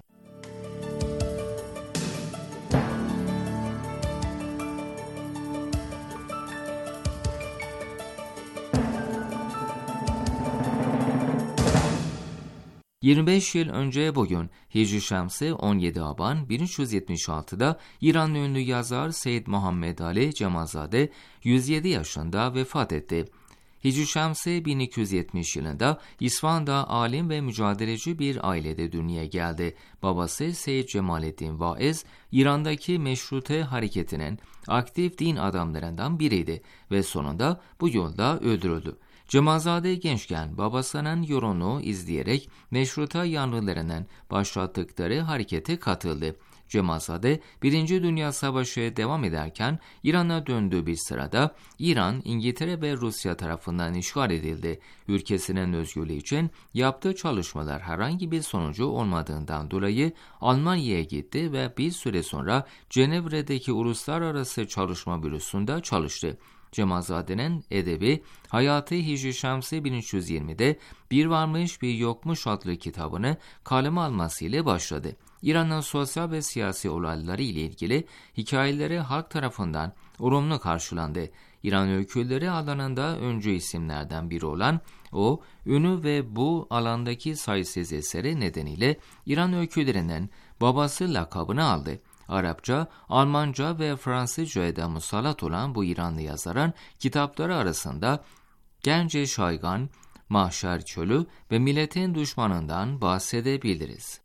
...25 yıl önce bugün Hicri Şemsi 17 Aban 1376'da İranlı ünlü yazar Seyyid Muhammed Ali Cemazade 107 yaşında vefat etti. Hicri Şemsi 1270 yılında İsfahan'da alim ve mücadeleci bir ailede dünyaya geldi. Babası Seyyid Cemalettin Vaiz, İran'daki meşrute hareketinin aktif din adamlarından biriydi ve sonunda bu yolda öldürüldü. Cemazade gençken babasının yolunu izleyerek meşruta yanlılarının başlattıkları harekete katıldı. Cemazade 1. Dünya Savaşı devam ederken İran'a döndüğü bir sırada İran, İngiltere ve Rusya tarafından işgal edildi. Ülkesinin özgürlüğü için yaptığı çalışmalar herhangi bir sonucu olmadığından dolayı Almanya'ya gitti ve bir süre sonra Cenevre'deki Uluslararası Çalışma Bürosu'nda çalıştı. Cemazade'nin edebi Hayatı Hicri Şemsi 1320'de Bir Varmış Bir Yokmuş adlı kitabını kaleme almasıyla başladı. İran'ın sosyal ve siyasi olayları ile ilgili hikayeleri halk tarafından olumlu karşılandı. İran öyküleri alanında öncü isimlerden biri olan o, ünü ve bu alandaki sayısız eseri nedeniyle İran öykülerinin babası lakabını aldı. Arapça, Almanca ve Fransızca'ya da musallat olan bu İranlı yazarın kitapları arasında Gence Şaygan, Mahşer Çölü ve Milletin Düşmanından bahsedebiliriz.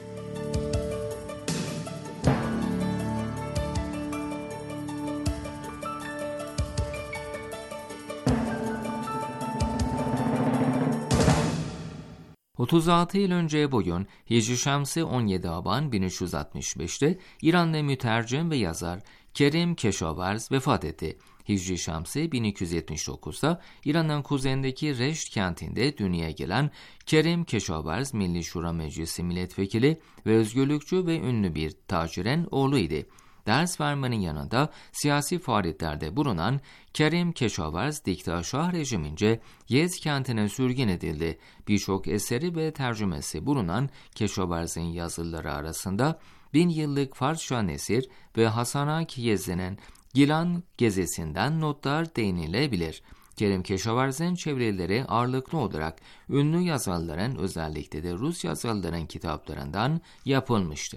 ...36 yıl önce bugün Hicri Şemsi 17 Aban 1365'te İranlı mütercim ve yazar Kerim Keşavarz vefat etti. Hicri Şemsi 1279'da İran'ın kuzeyindeki Reşt kentinde dünyaya gelen Kerim Keşavarz Milli Şura Meclisi milletvekili ve özgürlükçü ve ünlü bir tacirin oğluydu. Ders vermenin yanında siyasi faaliyetlerde bulunan Kerim Keşavarz Dikta Şah rejimince Yezd kentine sürgün edildi. Birçok eseri ve tercümesi bulunan Keşavarz'ın yazıları arasında 1000 yıllık Farsça nesir ve Hasanak Yezd'in Gilan gezisinden notlar değinilebilir. Kerim Keşavarz'ın çevirileri ağırlıklı olarak ünlü yazarların özellikle de Rus yazarların kitaplarından yapılmıştır.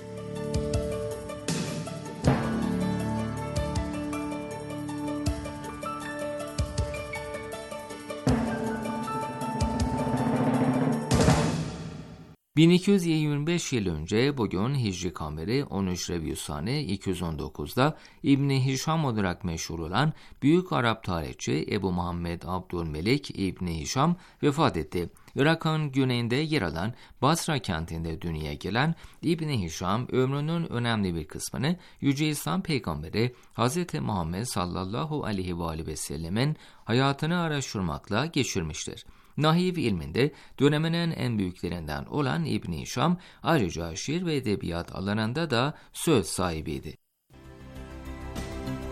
...1225 yıl önce bugün Hicri Kameri 13 Rabiusani 219'da İbn-i Hişam olarak meşhur olan büyük Arap tarihçi Ebu Muhammed Abdülmelik İbn-i Hişam vefat etti. Irak'ın güneyinde yer alan Basra kentinde dünyaya gelen İbn-i Hişam ömrünün önemli bir kısmını Yüce İslam Peygamberi Hz. Muhammed sallallahu aleyhi ve sellemin hayatını araştırmakla geçirmiştir. Nahiv ilminde döneminin en büyüklerinden olan İbn-i Hişam ayrıca şiir ve edebiyat alanında da söz sahibiydi.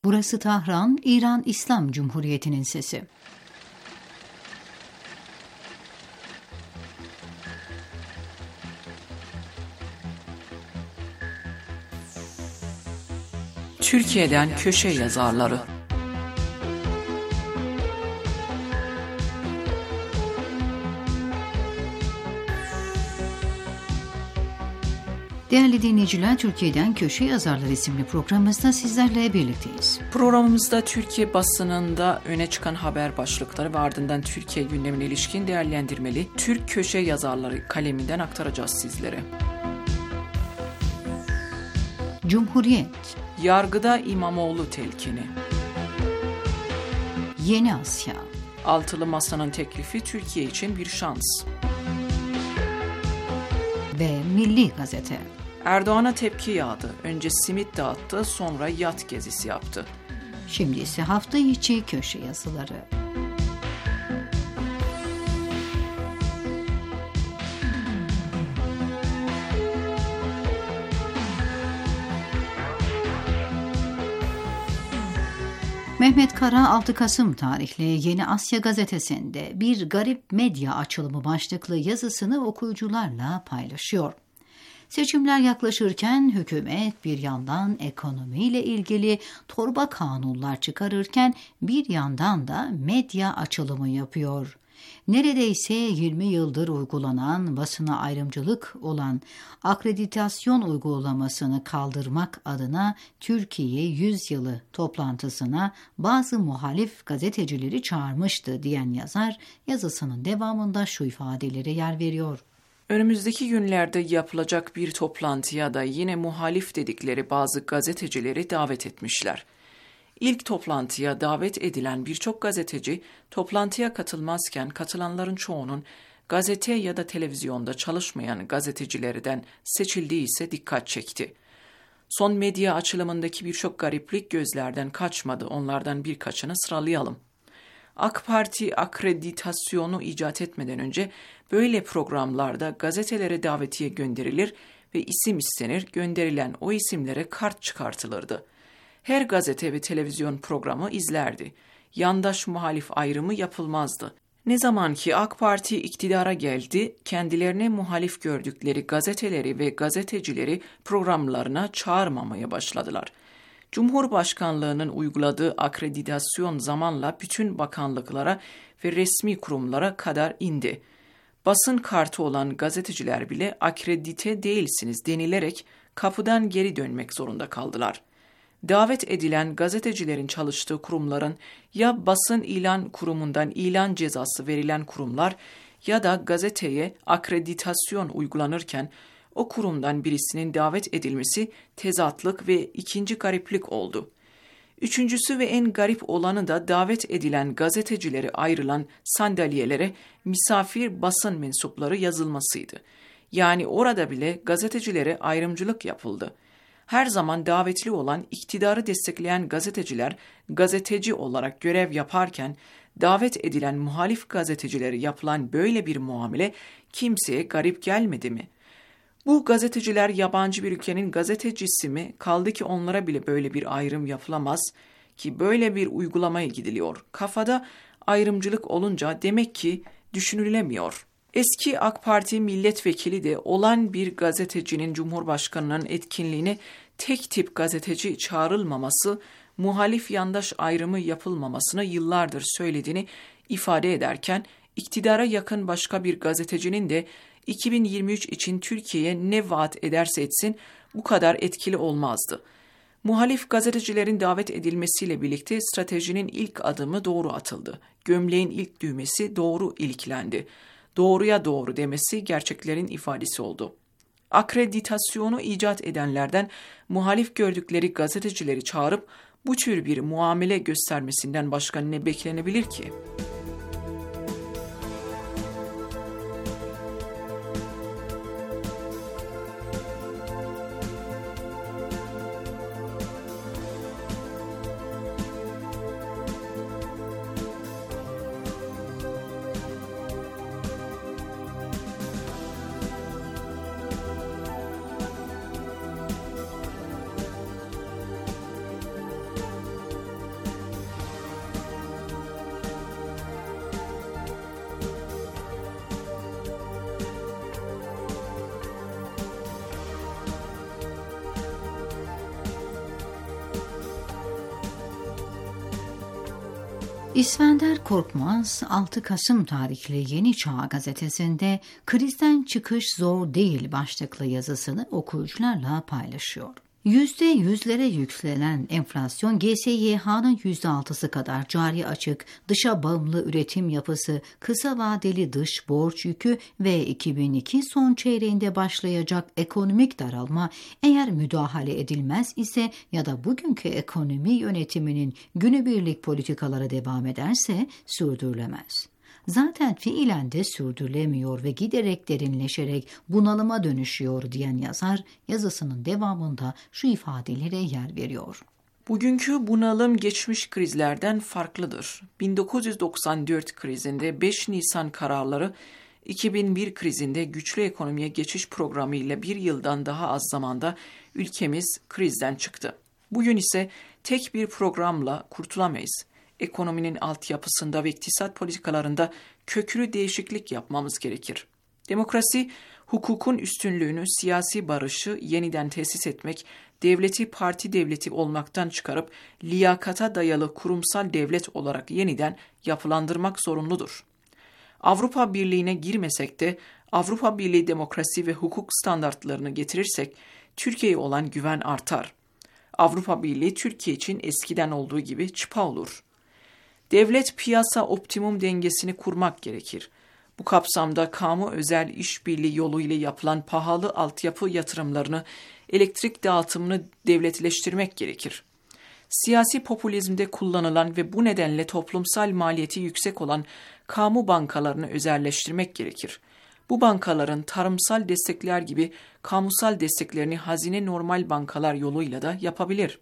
Burası Tahran, İran İslam Cumhuriyeti'nin sesi. Türkiye'den köşe yazarları. Değerli dinleyiciler, Türkiye'den Köşe Yazarları isimli programımızda sizlerle birlikteyiz. Programımızda Türkiye basınında öne çıkan haber başlıkları ve ardından Türkiye gündemine ilişkin değerlendirmeli Türk köşe yazarları kaleminden aktaracağız sizlere. Cumhuriyet, Yargıda İmamoğlu telkini, Yeni Asya, Altılı Masa'nın teklifi Türkiye için bir şans ve Milli Gazete. Erdoğan'a tepki yağdı. Önce simit dağıttı, sonra yat gezisi yaptı. Şimdi ise hafta içi köşe yazıları. Mehmet Kara 6 Kasım tarihli Yeni Asya gazetesinde bir garip medya açılımı başlıklı yazısını okuyucularla paylaşıyor. Seçimler yaklaşırken hükümet bir yandan ekonomiyle ilgili torba kanunlar çıkarırken bir yandan da medya açılımı yapıyor. Neredeyse 20 yıldır uygulanan basına ayrımcılık olan akreditasyon uygulamasını kaldırmak adına Türkiye 100 yılı toplantısına bazı muhalif gazetecileri çağırmıştı diyen yazar yazısının devamında şu ifadelere yer veriyor. Önümüzdeki günlerde yapılacak bir toplantıya da yine muhalif dedikleri bazı gazetecileri davet etmişler. İlk toplantıya davet edilen birçok gazeteci toplantıya katılmazken katılanların çoğunun gazete ya da televizyonda çalışmayan gazetecilerden seçildiği ise dikkat çekti. Son medya açılımındaki birçok gariplik gözlerden kaçmadı, onlardan birkaçını sıralayalım. AK Parti akreditasyonu icat etmeden önce böyle programlarda gazetelere davetiye gönderilir ve isim istenir, gönderilen o isimlere kart çıkartılırdı. Her gazete ve televizyon programı izlerdi. Yandaş muhalif ayrımı yapılmazdı. Ne zaman ki AK Parti iktidara geldi, kendilerine muhalif gördükleri gazeteleri ve gazetecileri programlarına çağırmamaya başladılar. Cumhurbaşkanlığının uyguladığı akreditasyon zamanla bütün bakanlıklara ve resmi kurumlara kadar indi. Basın kartı olan gazeteciler bile akredite değilsiniz denilerek kapıdan geri dönmek zorunda kaldılar. Davet edilen gazetecilerin çalıştığı kurumların ya basın ilan kurumundan ilan cezası verilen kurumlar ya da gazeteye akreditasyon uygulanırken o kurumdan birisinin davet edilmesi tezatlık ve ikinci gariplik oldu. Üçüncüsü ve en garip olanı da davet edilen gazetecilere ayrılan sandalyelere misafir basın mensupları yazılmasıydı. Yani orada bile gazetecilere ayrımcılık yapıldı. Her zaman davetli olan iktidarı destekleyen gazeteciler gazeteci olarak görev yaparken davet edilen muhalif gazetecilere yapılan böyle bir muamele kimseye garip gelmedi mi? Bu gazeteciler yabancı bir ülkenin gazetecisi mi? Kaldı ki onlara bile böyle bir ayrım yapılamaz ki böyle bir uygulamaya gidiliyor. Kafada ayrımcılık olunca demek ki düşünülemiyor. Eski AK Parti milletvekili de olan bir gazetecinin Cumhurbaşkanı'nın etkinliğine tek tip gazeteci çağrılmaması, muhalif yandaş ayrımı yapılmamasını yıllardır söylediğini ifade ederken, iktidara yakın başka bir gazetecinin de 2023 için Türkiye'ye ne vaat ederse etsin bu kadar etkili olmazdı. Muhalif gazetecilerin davet edilmesiyle birlikte stratejinin ilk adımı doğru atıldı. Gömleğin ilk düğmesi doğru iliklendi. Doğruya doğru demesi gerçeklerin ifadesi oldu. Akreditasyonu icat edenlerden muhalif gördükleri gazetecileri çağırıp bu tür bir muamele göstermesinden başka ne beklenebilir ki? İskender Korkmaz 6 Kasım tarihli Yeni Çağ gazetesinde "Krizden çıkış zor değil" başlıklı yazısını okuyucularla paylaşıyor. %100'lere yükselen enflasyon, GSYH'nın %6'sı kadar cari açık, dışa bağımlı üretim yapısı, kısa vadeli dış borç yükü ve 2002 son çeyreğinde başlayacak ekonomik daralma eğer müdahale edilmez ise ya da bugünkü ekonomi yönetiminin günübirlik politikalara devam ederse sürdürülemez. Zaten fiilen de sürdürülemiyor ve giderek derinleşerek bunalıma dönüşüyor diyen yazar yazısının devamında şu ifadelere yer veriyor. Bugünkü bunalım geçmiş krizlerden farklıdır. 1994 krizinde 5 Nisan kararları, 2001 krizinde güçlü ekonomiye geçiş programı ile bir yıldan daha az zamanda ülkemiz krizden çıktı. Bugün ise tek bir programla kurtulamayız. Ekonominin altyapısında ve iktisat politikalarında köklü değişiklik yapmamız gerekir. Demokrasi, hukukun üstünlüğünü, siyasi barışı yeniden tesis etmek, devleti parti devleti olmaktan çıkarıp liyakata dayalı kurumsal devlet olarak yeniden yapılandırmak zorunludur. Avrupa Birliği'ne girmesek de Avrupa Birliği demokrasi ve hukuk standartlarını getirirsek Türkiye'ye olan güven artar. Avrupa Birliği Türkiye için eskiden olduğu gibi çıpa olur. Devlet piyasa optimum dengesini kurmak gerekir. Bu kapsamda kamu özel işbirliği yoluyla yapılan pahalı altyapı yatırımlarını, elektrik dağıtımını devletleştirmek gerekir. Siyasi popülizmde kullanılan ve bu nedenle toplumsal maliyeti yüksek olan kamu bankalarını özelleştirmek gerekir. Bu bankaların tarımsal destekler gibi kamusal desteklerini hazine normal bankalar yoluyla da yapabilir.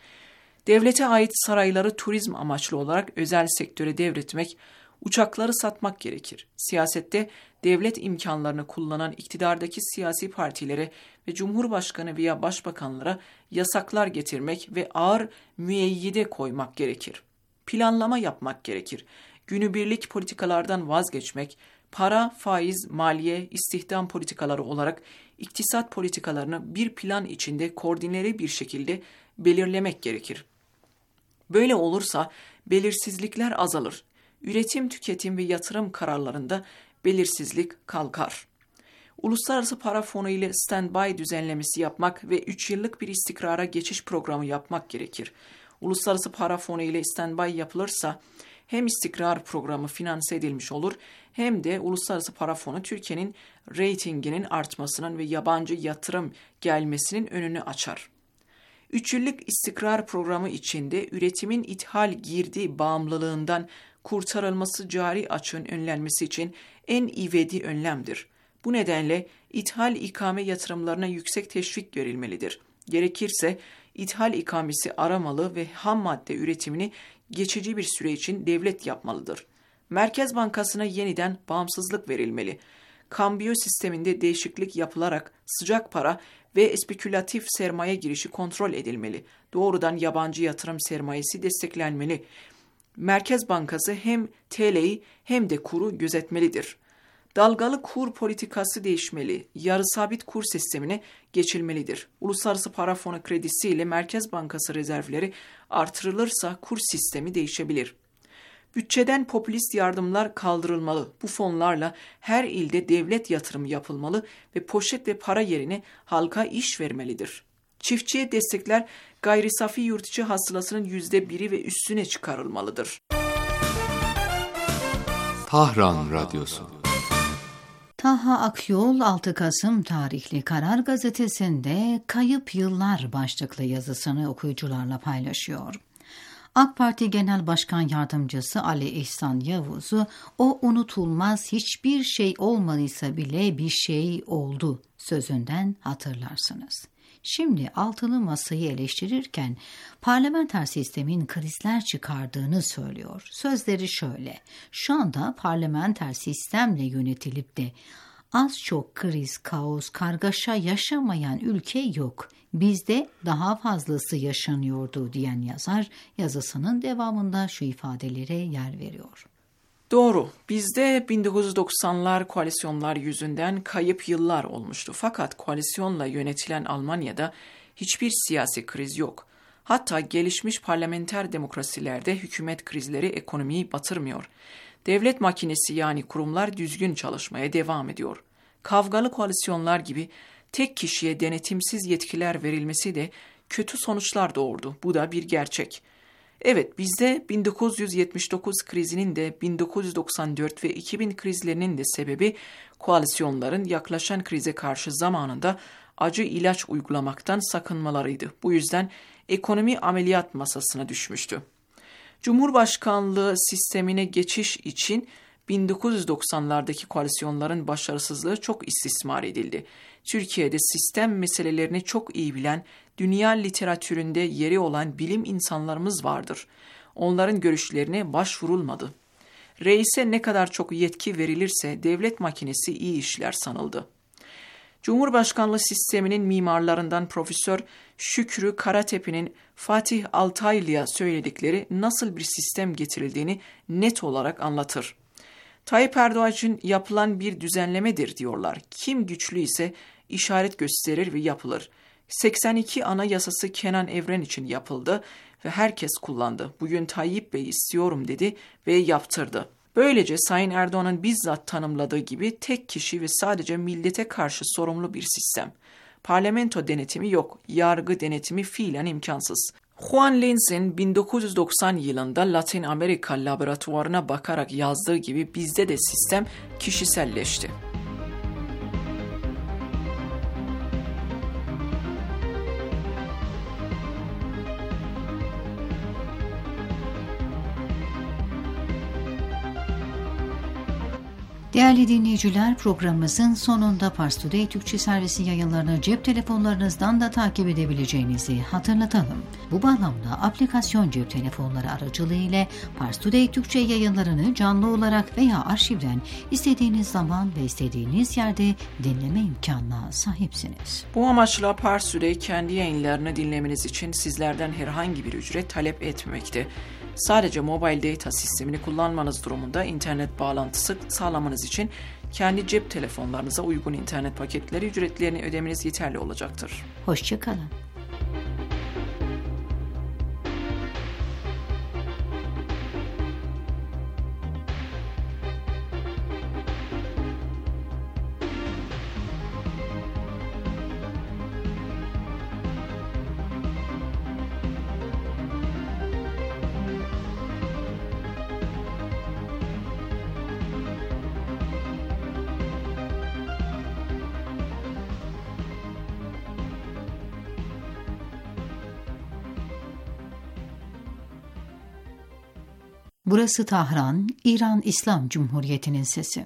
Devlete ait sarayları turizm amaçlı olarak özel sektöre devretmek, uçakları satmak gerekir. Siyasette devlet imkanlarını kullanan iktidardaki siyasi partilere ve Cumhurbaşkanı veya Başbakanlara yasaklar getirmek ve ağır müeyyide koymak gerekir. Planlama yapmak gerekir. Günübirlik politikalardan vazgeçmek, para, faiz, maliye, istihdam politikaları olarak iktisat politikalarını bir plan içinde koordineli bir şekilde belirlemek gerekir. Böyle olursa belirsizlikler azalır. Üretim, tüketim ve yatırım kararlarında belirsizlik kalkar. Uluslararası Para Fonu ile stand-by düzenlemesi yapmak ve 3 yıllık bir istikrara geçiş programı yapmak gerekir. Uluslararası Para Fonu ile stand-by yapılırsa hem istikrar programı finanse edilmiş olur hem de Uluslararası Para Fonu Türkiye'nin reytinginin artmasının ve yabancı yatırım gelmesinin önünü açar. 3 yıllık istikrar programı içinde üretimin ithal girdi bağımlılığından kurtarılması, cari açığın önlenmesi için en ivedi önlemdir. Bu nedenle ithal ikame yatırımlarına yüksek teşvik verilmelidir. Gerekirse ithal ikamesi aramalı ve ham madde üretimini geçici bir süre için devlet yapmalıdır. Merkez Bankası'na yeniden bağımsızlık verilmeli. Kambiyo sisteminde değişiklik yapılarak sıcak para ve spekülatif sermaye girişi kontrol edilmeli. Doğrudan yabancı yatırım sermayesi desteklenmeli. Merkez Bankası hem TL'yi hem de kuru gözetmelidir. Dalgalı kur politikası değişmeli. Yarı sabit kur sistemine geçilmelidir. Uluslararası Para Fonu kredisiyle Merkez Bankası rezervleri artırılırsa kur sistemi değişebilir. Bütçeden popülist yardımlar kaldırılmalı. Bu fonlarla her ilde devlet yatırımı yapılmalı ve poşet ve para yerine halka iş vermelidir. Çiftçiye destekler gayri safi yurt içi hasılasının %1'i ve üstüne çıkarılmalıdır. Tahran Radyosu. Taha Akyol 6 Kasım tarihli Karar Gazetesi'nde "Kayıp Yıllar" başlıklı yazısını okuyucularla paylaşıyor. AK Parti Genel Başkan Yardımcısı Ali İhsan Yavuz'u "O unutulmaz, hiçbir şey olmadıysa bile bir şey oldu" sözünden hatırlarsınız. Şimdi altılı masayı eleştirirken parlamenter sistemin krizler çıkardığını söylüyor. Sözleri şöyle: "Şu anda parlamenter sistemle yönetilip de az çok kriz, kaos, kargaşa yaşamayan ülke yok. Bizde daha fazlası yaşanıyordu" diyen yazar yazısının devamında şu ifadelere yer veriyor. Doğru, bizde 1990'lar koalisyonlar yüzünden kayıp yıllar olmuştu. Fakat koalisyonla yönetilen Almanya'da hiçbir siyasi kriz yok. Hatta gelişmiş parlamenter demokrasilerde hükümet krizleri ekonomiyi batırmıyor. Devlet makinesi yani kurumlar düzgün çalışmaya devam ediyor. Kavgalı koalisyonlar gibi tek kişiye denetimsiz yetkiler verilmesi de kötü sonuçlar doğurdu. Bu da bir gerçek. Evet, bizde 1979 krizinin de 1994 ve 2000 krizlerinin de sebebi koalisyonların yaklaşan krize karşı zamanında acı ilaç uygulamaktan sakınmalarıydı. Bu yüzden ekonomi ameliyat masasına düşmüştü. Cumhurbaşkanlığı sistemine geçiş için 1990'lardaki koalisyonların başarısızlığı çok istismar edildi. Türkiye'de sistem meselelerini çok iyi bilen, dünya literatüründe yeri olan bilim insanlarımız vardır. Onların görüşlerine başvurulmadı. Reise ne kadar çok yetki verilirse devlet makinesi iyi işler sanıldı. Cumhurbaşkanlığı sisteminin mimarlarından Profesör Şükrü Karatepe'nin Fatih Altaylı'ya söyledikleri nasıl bir sistem getirildiğini net olarak anlatır. Tayyip Erdoğan için yapılan bir düzenlemedir diyorlar. Kim güçlü ise işaret gösterir ve yapılır. 82 Anayasası Kenan Evren için yapıldı ve herkes kullandı. Bugün Tayyip Bey istiyorum dedi ve yaptırdı. Böylece Sayın Erdoğan'ın bizzat tanımladığı gibi tek kişi ve sadece millete karşı sorumlu bir sistem. Parlamento denetimi yok, yargı denetimi fiilen imkansız. Juan Lenz'in 1990 yılında Latin Amerika laboratuvarına bakarak yazdığı gibi bizde de sistem kişiselleşti. Değerli dinleyiciler, programımızın sonunda Pars Today Türkçe servisi yayınlarını cep telefonlarınızdan da takip edebileceğinizi hatırlatalım. Bu bağlamda aplikasyon cep telefonları aracılığıyla Pars Today Türkçe yayınlarını canlı olarak veya arşivden istediğiniz zaman ve istediğiniz yerde dinleme imkanına sahipsiniz. Bu amaçla Pars Today kendi yayınlarını dinlemeniz için sizlerden herhangi bir ücret talep etmemekte. Sadece mobile data sistemini kullanmanız durumunda internet bağlantısı sağlamanız için kendi cep telefonlarınıza uygun internet paketleri ücretlerini ödemeniz yeterli olacaktır. Hoşça kalın. Burası Tahran, İran İslam Cumhuriyeti'nin sesi.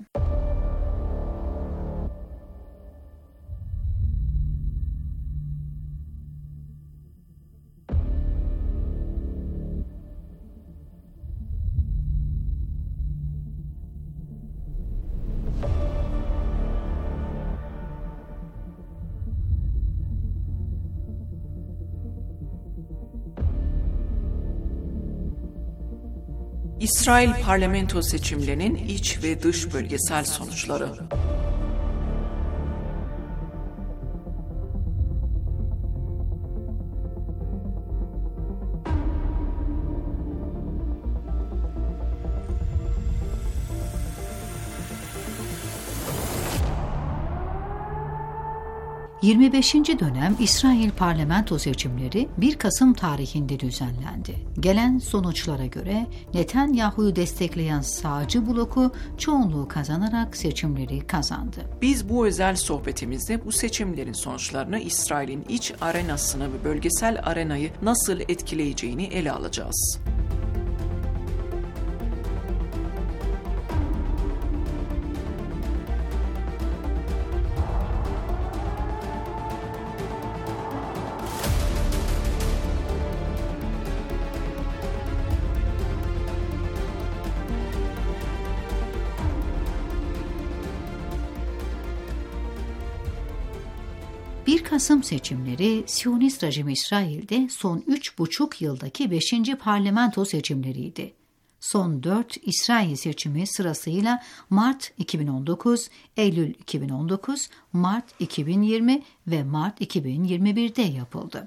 İsrail parlamento seçimlerinin iç ve dış bölgesel sonuçları. ...25. dönem İsrail parlamento seçimleri 1 Kasım tarihinde düzenlendi. Gelen sonuçlara göre Netanyahu'yu destekleyen sağcı bloku çoğunluğu kazanarak seçimleri kazandı. Biz bu özel sohbetimizde bu seçimlerin sonuçlarını İsrail'in iç arenasını ve bölgesel arenayı nasıl etkileyeceğini ele alacağız. Kasım seçimleri Siyonist rejim İsrail'de son 3,5 yıldaki 5. parlamento seçimleriydi. Son 4 İsrail seçimi sırasıyla Mart 2019, Eylül 2019, Mart 2020 ve Mart 2021'de yapıldı.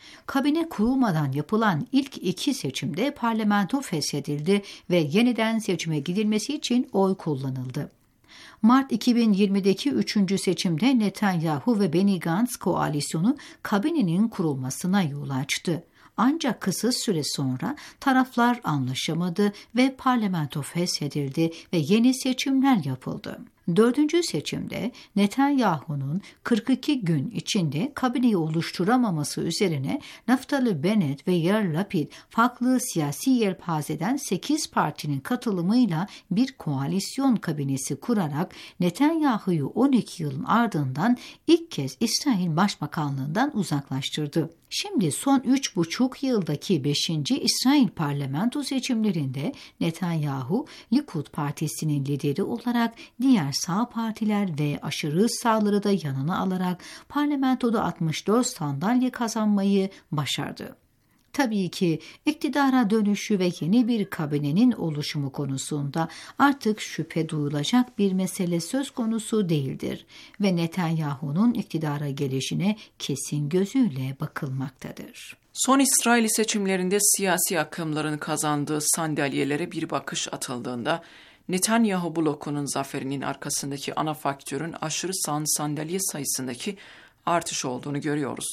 Kabine kurulmadan yapılan ilk 2 seçimde parlamento feshedildi ve yeniden seçime gidilmesi için oy kullanıldı. Mart 2020'deki 3. seçimde Netanyahu ve Benny Gantz koalisyonu kabinenin kurulmasına yol açtı. Ancak kısa süre sonra taraflar anlaşamadı ve parlamento feshedildi ve yeni seçimler yapıldı. 4. seçimde Netanyahu'nun 42 gün içinde kabineyi oluşturamaması üzerine Naftali Bennett ve Yair Lapid farklı siyasi yelpazeden 8 partinin katılımıyla bir koalisyon kabinesi kurarak Netanyahu'yu 12 yılın ardından ilk kez İsrail Başbakanlığından uzaklaştırdı. Şimdi son 3,5 yıldaki 5. İsrail parlamento seçimlerinde Netanyahu, Likud partisinin lideri olarak diğer sağ partiler ve aşırı sağları da yanına alarak parlamentoda 64 sandalye kazanmayı başardı. Tabii ki iktidara dönüşü ve yeni bir kabinenin oluşumu konusunda artık şüphe duyulacak bir mesele söz konusu değildir ve Netanyahu'nun iktidara gelişine kesin gözüyle bakılmaktadır. Son İsrail seçimlerinde siyasi akımların kazandığı sandalyelere bir bakış atıldığında Netanyahu blokunun zaferinin arkasındaki ana faktörün aşırı sağ sandalye sayısındaki artış olduğunu görüyoruz.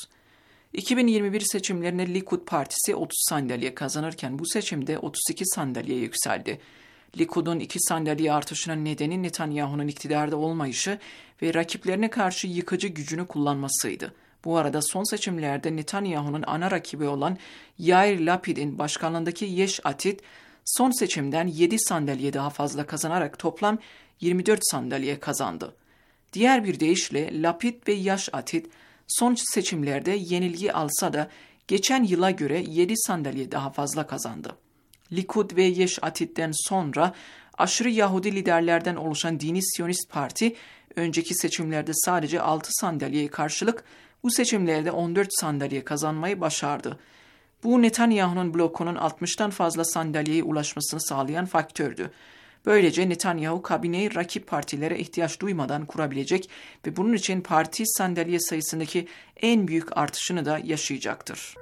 2021 seçimlerinde Likud Partisi 30 sandalye kazanırken bu seçimde 32 sandalyeye yükseldi. Likud'un 2 sandalye artışının nedeni Netanyahu'nun iktidarda olmayışı ve rakiplerine karşı yıkıcı gücünü kullanmasıydı. Bu arada son seçimlerde Netanyahu'nun ana rakibi olan Yair Lapid'in başkanlığındaki Yesh Atid son seçimden 7 sandalye daha fazla kazanarak toplam 24 sandalye kazandı. Diğer bir deyişle Lapid ve Yesh Atid son seçimlerde yenilgi alsa da geçen yıla göre 7 sandalye daha fazla kazandı. Likud ve Yesh Atid'den sonra aşırı Yahudi liderlerden oluşan Dini Siyonist Parti önceki seçimlerde sadece 6 sandalyeye karşılık bu seçimlerde 14 sandalye kazanmayı başardı. Bu Netanyahu'nun blokunun 60'tan fazla sandalyeye ulaşmasını sağlayan faktördü. Böylece Netanyahu kabineyi rakip partilere ihtiyaç duymadan kurabilecek ve bunun için parti sandalye sayısındaki en büyük artışını da yaşayacaktır.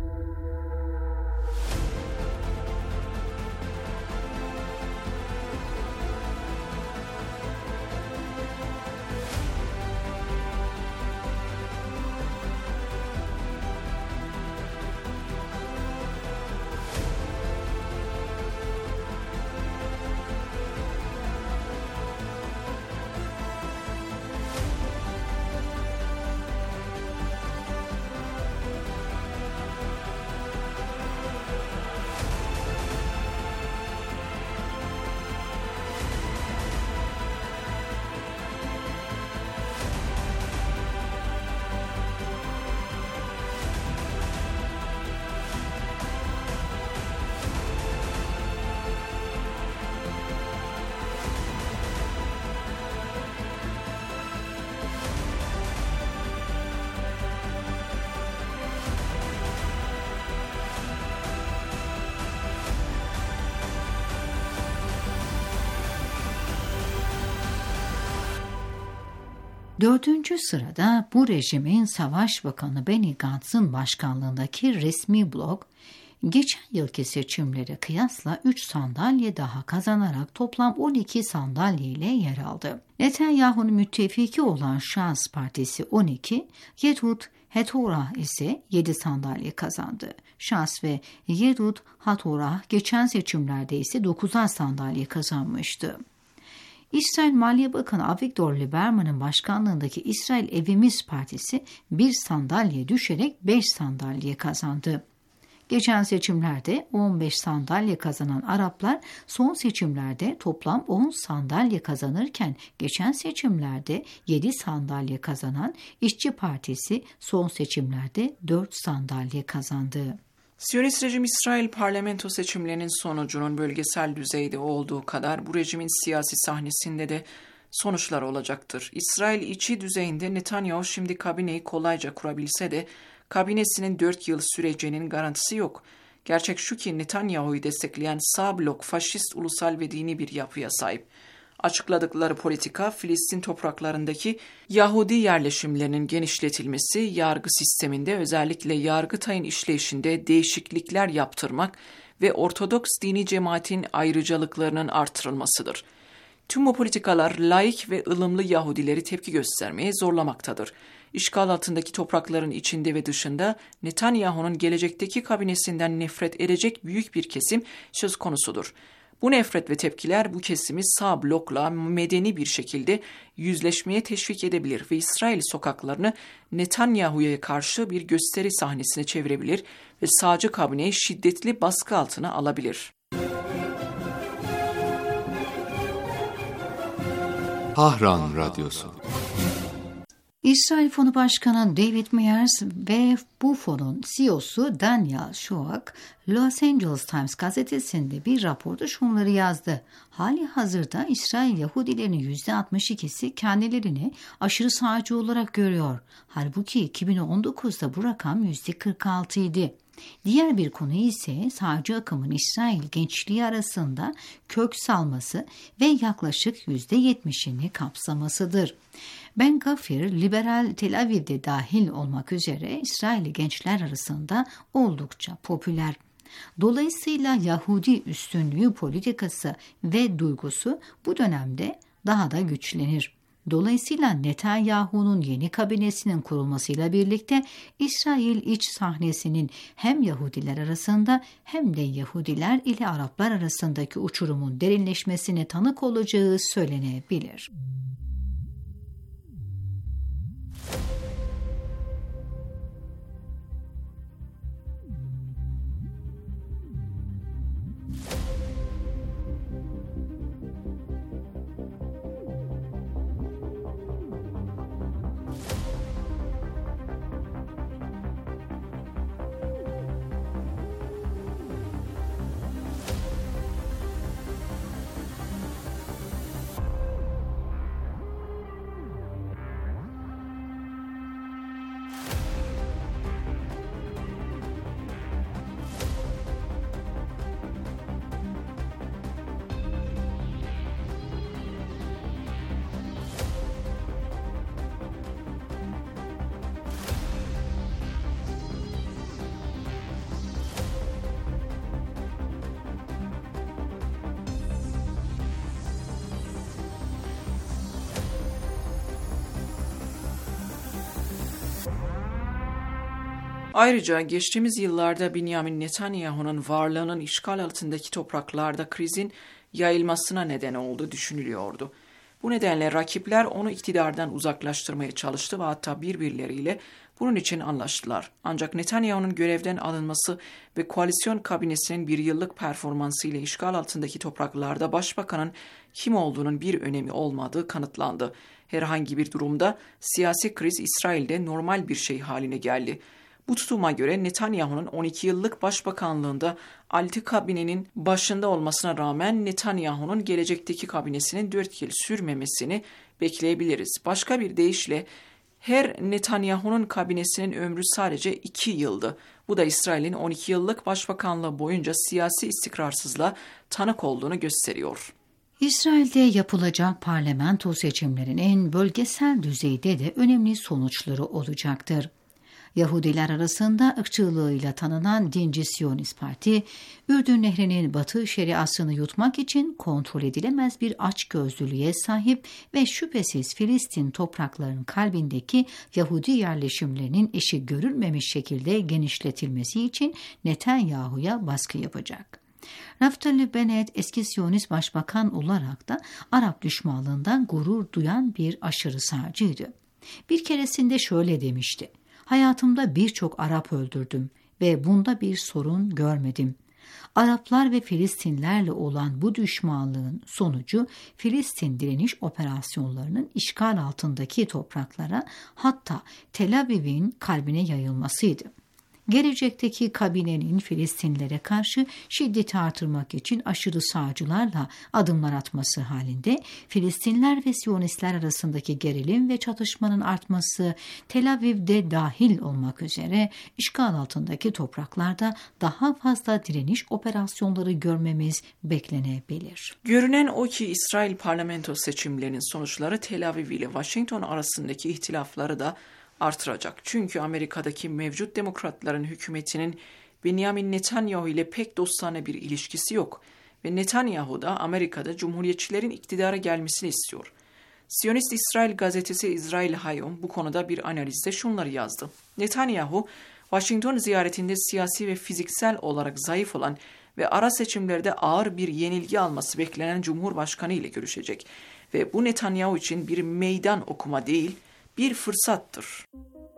Dördüncü sırada bu rejimin Savaş Bakanı Benny Gantz'ın başkanlığındaki resmi blok, geçen yılki seçimlere kıyasla 3 sandalye daha kazanarak toplam 12 sandalye ile yer aldı. Netanyahu'nun müttefiki olan Şans Partisi 12, Yehudit Hatorah ise 7 sandalye kazandı. Şans ve Yehudit Hatorah geçen seçimlerde ise 9'ar sandalye kazanmıştı. İsrail Maliye Bakanı Avigdor Lieberman'ın başkanlığındaki İsrail Evimiz Partisi 1 sandalye düşerek 5 sandalye kazandı. Geçen seçimlerde 15 sandalye kazanan Araplar son seçimlerde toplam 10 sandalye kazanırken geçen seçimlerde 7 sandalye kazanan İşçi Partisi son seçimlerde 4 sandalye kazandı. Siyonist rejim İsrail parlamento seçimlerinin sonucunun bölgesel düzeyde olduğu kadar bu rejimin siyasi sahnesinde de sonuçlar olacaktır. İsrail içi düzeyinde Netanyahu şimdi kabineyi kolayca kurabilse de kabinesinin 4 yıl süreceğinin garantisi yok. Gerçek şu ki Netanyahu'yu destekleyen sağ blok faşist, ulusal ve dini bir yapıya sahip. Açıkladıkları politika, Filistin topraklarındaki Yahudi yerleşimlerinin genişletilmesi, yargı sisteminde özellikle Yargıtay'ın işleyişinde değişiklikler yaptırmak ve Ortodoks dini cemaatin ayrıcalıklarının artırılmasıdır. Tüm bu politikalar laik ve ılımlı Yahudileri tepki göstermeye zorlamaktadır. İşgal altındaki toprakların içinde ve dışında Netanyahu'nun gelecekteki kabinesinden nefret edecek büyük bir kesim söz konusudur. Bu nefret ve tepkiler bu kesimi sağ blokla medeni bir şekilde yüzleşmeye teşvik edebilir ve İsrail sokaklarını Netanyahu'ya karşı bir gösteri sahnesine çevirebilir ve sağcı kabineyi şiddetli baskı altına alabilir. Tahran Radyosu. İsrail Fonu Başkanı David Myers ve bu fonun CEO'su Daniel Shoak, Los Angeles Times gazetesinde bir raporda şunları yazdı. Hali hazırda İsrail Yahudilerinin %62'si kendilerini aşırı sağcı olarak görüyor. Halbuki 2019'da bu rakam %46 idi. Diğer bir konu ise sağcı akımın İsrail gençliği arasında kök salması ve yaklaşık %70'ini kapsamasıdır. Ben Gafir, liberal Tel Aviv'de dahil olmak üzere İsrailli gençler arasında oldukça popüler. Dolayısıyla Yahudi üstünlüğü politikası ve duygusu bu dönemde daha da güçlenir. Dolayısıyla Netanyahu'nun yeni kabinesinin kurulmasıyla birlikte İsrail iç sahnesinin hem Yahudiler arasında hem de Yahudiler ile Araplar arasındaki uçurumun derinleşmesine tanık olacağı söylenebilir. Ayrıca geçtiğimiz yıllarda Benjamin Netanyahu'nun varlığının işgal altındaki topraklarda krizin yayılmasına neden olduğu düşünülüyordu. Bu nedenle rakipler onu iktidardan uzaklaştırmaya çalıştı ve hatta birbirleriyle bunun için anlaştılar. Ancak Netanyahu'nun görevden alınması ve koalisyon kabinesinin bir yıllık performansı ile işgal altındaki topraklarda başbakanın kim olduğunun bir önemi olmadığı kanıtlandı. Herhangi bir durumda siyasi kriz İsrail'de normal bir şey haline geldi. Bu tutuma göre Netanyahu'nun 12 yıllık başbakanlığında 6 kabinenin başında olmasına rağmen Netanyahu'nun gelecekteki kabinesinin 4 yıl sürmemesini bekleyebiliriz. Başka bir deyişle her Netanyahu'nun kabinesinin ömrü sadece 2 yıldı. Bu da İsrail'in 12 yıllık başbakanlığı boyunca siyasi istikrarsızlığa tanık olduğunu gösteriyor. İsrail'de yapılacak parlamento seçimlerinin bölgesel düzeyde de önemli sonuçları olacaktır. Yahudiler arasında ırkçılığıyla tanınan Dinci Siyonist Parti, Ürdün Nehri'nin batı şeriasını yutmak için kontrol edilemez bir açgözlülüğe sahip ve şüphesiz Filistin topraklarının kalbindeki Yahudi yerleşimlerinin eşi görülmemiş şekilde genişletilmesi için Netanyahu'ya baskı yapacak. Naftali Bennett eski Siyonist başbakan olarak da Arap düşmanlığından gurur duyan bir aşırı sağcıydı. Bir keresinde şöyle demişti: "Hayatımda birçok Arap öldürdüm ve bunda bir sorun görmedim. Araplar ve Filistinlerle olan bu düşmanlığın sonucu Filistin direniş operasyonlarının işgal altındaki topraklara, hatta Tel Aviv'in kalbine yayılmasıydı." gelecekteki kabinenin Filistinlilere karşı şiddeti artırmak için aşırı sağcılarla adımlar atması halinde Filistinliler ve Siyonistler arasındaki gerilim ve çatışmanın artması Tel Aviv'de dahil olmak üzere işgal altındaki topraklarda daha fazla direniş operasyonları görmemiz beklenebilir. Görünen o ki İsrail parlamento seçimlerinin sonuçları Tel Aviv ile Washington arasındaki ihtilafları da artıracak. Çünkü Amerika'daki mevcut demokratların hükümetinin Benjamin Netanyahu ile pek dostane bir ilişkisi yok ve Netanyahu da Amerika'da Cumhuriyetçilerin iktidara gelmesini istiyor. Siyonist İsrail gazetesi İsrail Hayom bu konuda bir analizde şunları yazdı. Netanyahu, Washington ziyaretinde siyasi ve fiziksel olarak zayıf olan ve ara seçimlerde ağır bir yenilgi alması beklenen Cumhurbaşkanı ile görüşecek ve bu Netanyahu için bir meydan okuma değil, bir fırsattır.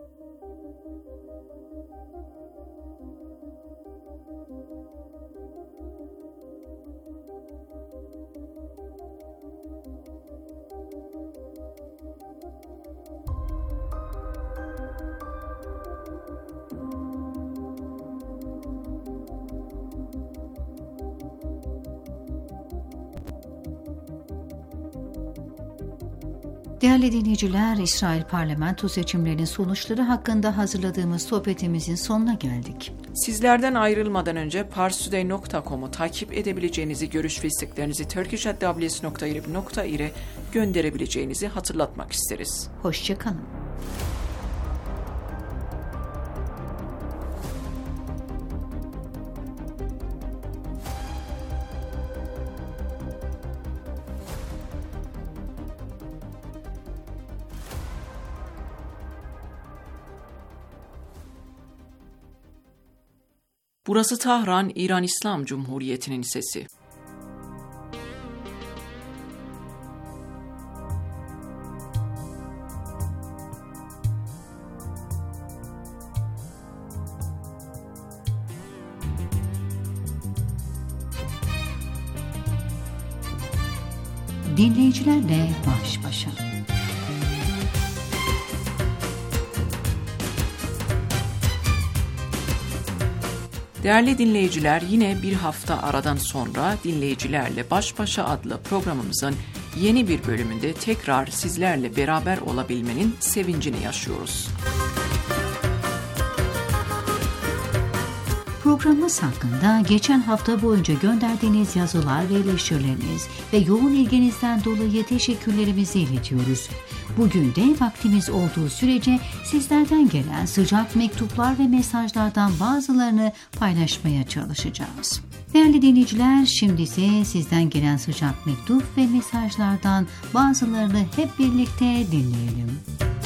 Değerli dinleyiciler, İsrail parlamento seçimlerinin sonuçları hakkında hazırladığımız sohbetimizin sonuna geldik. Sizlerden ayrılmadan önce parstoday.com'u takip edebileceğinizi, görüş ve isteklerinizi turkish@ws.irib.ir'e gönderebileceğinizi hatırlatmak isteriz. Hoşça kalın. Burası Tahran, İran İslam Cumhuriyeti'nin sesi. Dinleyicilerle baş başa. Değerli dinleyiciler, yine bir hafta aradan sonra Dinleyicilerle Baş Başa adlı programımızın yeni bir bölümünde tekrar sizlerle beraber olabilmenin sevincini yaşıyoruz. Programımız hakkında geçen hafta boyunca gönderdiğiniz yazılar ve eleştirileriniz ve yoğun ilginizden dolayı teşekkürlerimizi iletiyoruz. Bugün de vaktimiz olduğu sürece sizlerden gelen sıcak mektuplar ve mesajlardan bazılarını paylaşmaya çalışacağız. Değerli dinleyiciler, şimdi ise sizden gelen sıcak mektup ve mesajlardan bazılarını hep birlikte dinleyelim.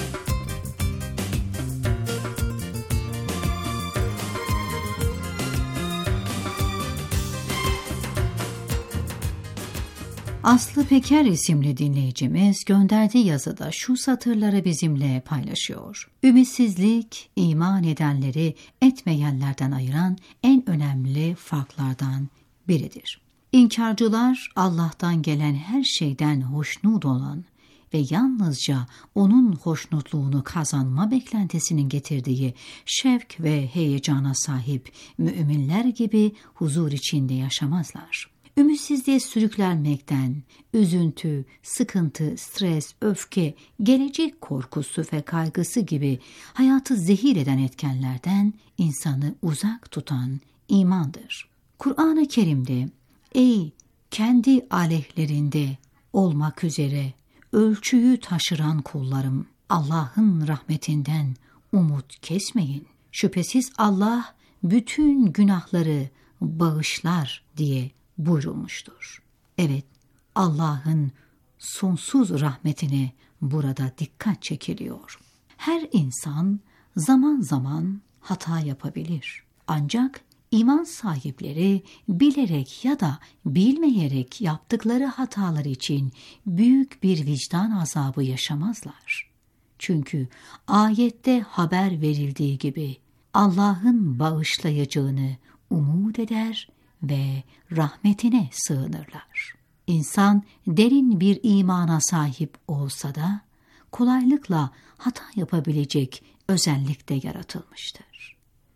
Aslı Peker isimli dinleyicimiz gönderdiği yazıda şu satırları bizimle paylaşıyor. Ümitsizlik, iman edenleri etmeyenlerden ayıran en önemli farklardan biridir. İnkarcılar Allah'tan gelen her şeyden hoşnut olan ve yalnızca onun hoşnutluğunu kazanma beklentisinin getirdiği şevk ve heyecana sahip müminler gibi huzur içinde yaşamazlar. Ümitsizliğe sürüklenmekten, üzüntü, sıkıntı, stres, öfke, gelecek korkusu ve kaygısı gibi hayatı zehir eden etkenlerden insanı uzak tutan imandır. Kur'an-ı Kerim'de, ey kendi aleyhlerinde olmak üzere ölçüyü taşıran kullarım, Allah'ın rahmetinden umut kesmeyin. Şüphesiz Allah bütün günahları bağışlar diye buyurulmuştur. Evet, Allah'ın sonsuz rahmetine burada dikkat çekiliyor. Her insan zaman zaman hata yapabilir. Ancak iman sahipleri bilerek ya da bilmeyerek yaptıkları hatalar için büyük bir vicdan azabı yaşamazlar. Çünkü ayette haber verildiği gibi Allah'ın bağışlayacağını umut eder ve rahmetine sığınırlar. İnsan derin bir imana sahip olsa da kolaylıkla hata yapabilecek özellikte yaratılmıştır.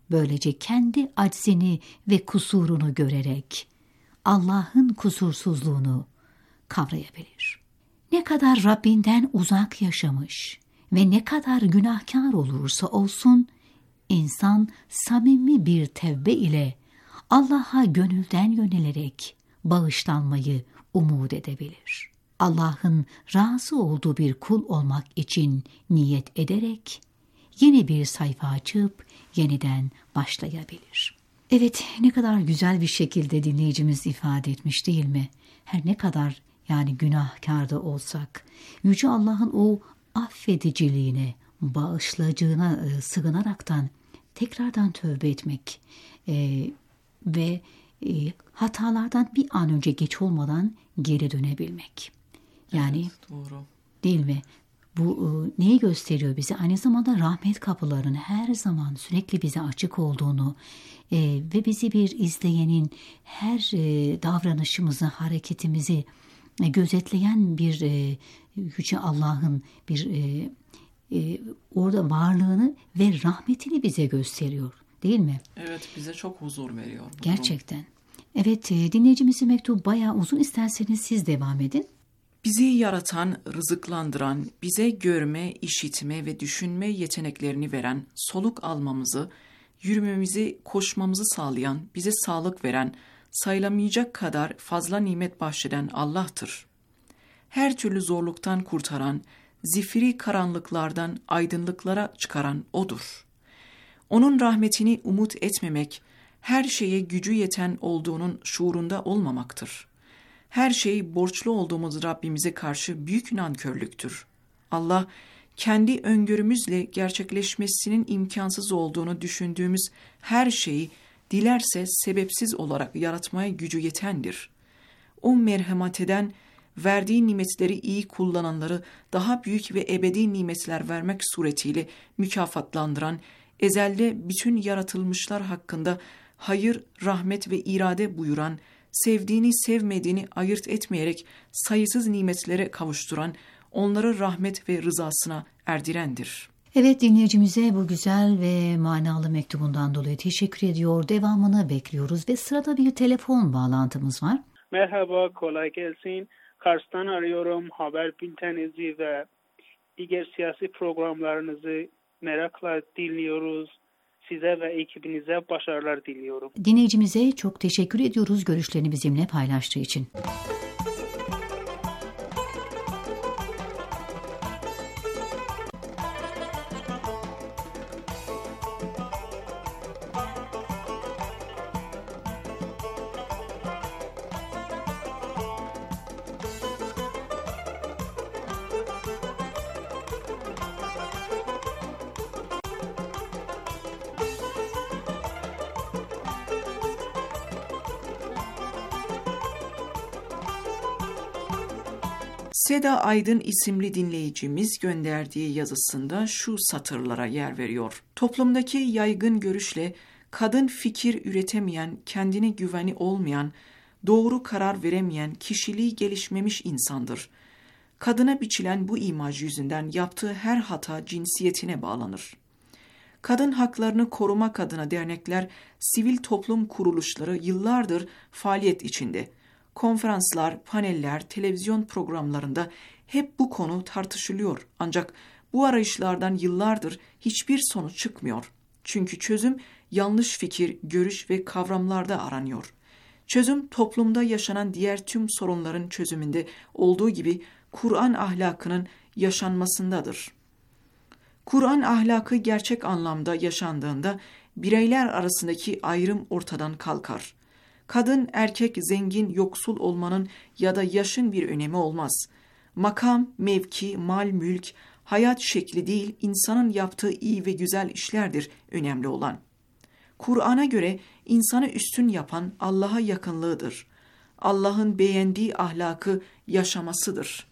böylece kendi aczini ve kusurunu görerek Allah'ın kusursuzluğunu kavrayabilir. Ne kadar Rabbinden uzak yaşamış ve ne kadar günahkar olursa olsun, insan samimi bir tevbe ile Allah'a gönülden yönelerek bağışlanmayı umut edebilir. Allah'ın razı olduğu bir kul olmak için niyet ederek yeni bir sayfa açıp yeniden başlayabilir. Evet, ne kadar güzel bir şekilde dinleyicimiz ifade etmiş değil mi? Her ne kadar yani günahkar da olsak, Yüce Allah'ın o affediciliğine, bağışlayıcılığına sığınaraktan tekrardan tövbe etmek ve hatalardan bir an önce geç olmadan geri dönebilmek. Yani evet, doğru. Değil mi? Bu neyi gösteriyor bize? Aynı zamanda rahmet kapılarının her zaman sürekli bize açık olduğunu ve bizi bir izleyenin her davranışımızı, hareketimizi gözetleyen bir Yüce Allah'ın bir orada varlığını ve rahmetini bize gösteriyor. Değil mi? Evet, bize çok huzur veriyor. Gerçekten. Evet, dinleyicimizin mektubu bayağı uzun. İsterseniz siz devam edin. Bizi yaratan, rızıklandıran, bize görme, işitme ve düşünme yeteneklerini veren, soluk almamızı, yürümemizi, koşmamızı sağlayan, bize sağlık veren, sayılamayacak kadar fazla nimet bahşeden Allah'tır. Her türlü zorluktan kurtaran, zifiri karanlıklardan aydınlıklara çıkaran O'dur. Onun rahmetini umut etmemek, her şeye gücü yeten olduğunun şuurunda olmamaktır. Her şeyi borçlu olduğumuz Rabbimize karşı büyük nankörlüktür. Allah, kendi öngörümüzle gerçekleşmesinin imkansız olduğunu düşündüğümüz her şeyi dilerse sebepsiz olarak yaratmaya gücü yetendir. O merhamet eden, verdiği nimetleri iyi kullananları daha büyük ve ebedi nimetler vermek suretiyle mükafatlandıran, ezelde bütün yaratılmışlar hakkında hayır, rahmet ve irade buyuran, sevdiğini sevmediğini ayırt etmeyerek sayısız nimetlere kavuşturan, onları rahmet ve rızasına erdirendir. Evet, dinleyicimize bu güzel ve manalı mektubundan dolayı teşekkür ediyor. Devamını bekliyoruz ve sırada bir telefon bağlantımız var. Merhaba, kolay gelsin. Kars'tan arıyorum. Haber bülteninizi ve diğer siyasi programlarınızı merakla dinliyoruz. Size ve ekibinize başarılar diliyorum. Dinleyicimize çok teşekkür ediyoruz görüşlerini bizimle paylaştığı için. Seda Aydın isimli dinleyicimiz gönderdiği yazısında şu satırlara yer veriyor. Toplumdaki yaygın görüşle kadın fikir üretemeyen, kendine güveni olmayan, doğru karar veremeyen, kişiliği gelişmemiş insandır. Kadına biçilen bu imaj yüzünden yaptığı her hata cinsiyetine bağlanır. Kadın haklarını korumak adına dernekler, sivil toplum kuruluşları yıllardır faaliyet içinde. Konferanslar, paneller, televizyon programlarında hep bu konu tartışılıyor. Ancak bu arayışlardan yıllardır hiçbir sonuç çıkmıyor. Çünkü çözüm yanlış fikir, görüş ve kavramlarda aranıyor. Çözüm toplumda yaşanan diğer tüm sorunların çözümünde olduğu gibi Kur'an ahlakının yaşanmasındadır. Kur'an ahlakı gerçek anlamda yaşandığında bireyler arasındaki ayrım ortadan kalkar. Kadın, erkek, zengin, yoksul olmanın ya da yaşın bir önemi olmaz. Makam, mevki, mal, mülk, hayat şekli değil, insanın yaptığı iyi ve güzel işlerdir önemli olan. Kur'an'a göre insanı üstün yapan Allah'a yakınlığıdır. Allah'ın beğendiği ahlakı yaşamasıdır.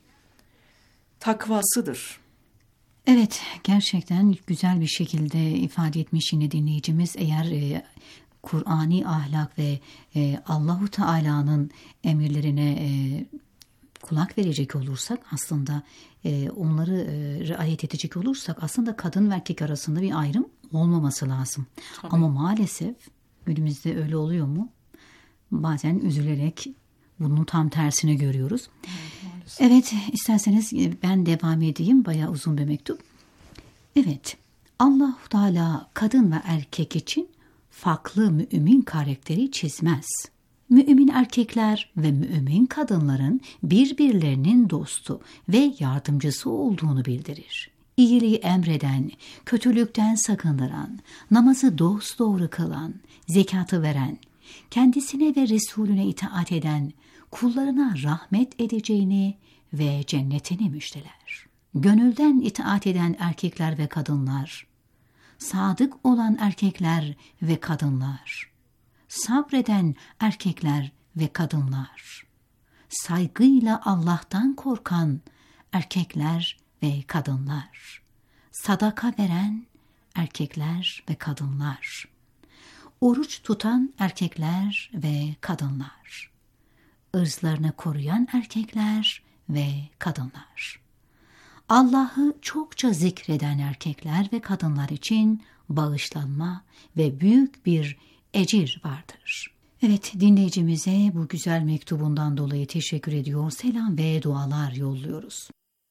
Takvasıdır. Evet, gerçekten güzel bir şekilde ifade etmiş yine dinleyicimiz. Eğer Kur'ani ahlak ve Allahu Teala'nın emirlerine kulak verecek olursak, aslında onları riayet edecek olursak aslında kadın ve erkek arasında bir ayrım olmaması lazım. Tabii. Ama maalesef günümüzde öyle oluyor mu? Bazen üzülerek bunun tam tersini görüyoruz. Evet, isterseniz ben devam edeyim. Bayağı uzun bir mektup. Evet, Allah-u Teala kadın ve erkek için farklı mümin karakteri çizmez. Mümin erkekler ve mümin kadınların birbirlerinin dostu ve yardımcısı olduğunu bildirir. İyiliği emreden, kötülükten sakındıran, namazı dosdoğru kılan, zekatı veren, kendisine ve Resulüne itaat eden, kullarına rahmet edeceğini ve cennetini müjdeler. Gönülden itaat eden erkekler ve kadınlar, sadık olan erkekler ve kadınlar, sabreden erkekler ve kadınlar, saygıyla Allah'tan korkan erkekler ve kadınlar, sadaka veren erkekler ve kadınlar, oruç tutan erkekler ve kadınlar, ırzlarını koruyan erkekler ve kadınlar, Allah'ı çokça zikreden erkekler ve kadınlar için bağışlanma ve büyük bir ecir vardır. Evet, dinleyicimize bu güzel mektubundan dolayı teşekkür ediyor, selam ve dualar yolluyoruz.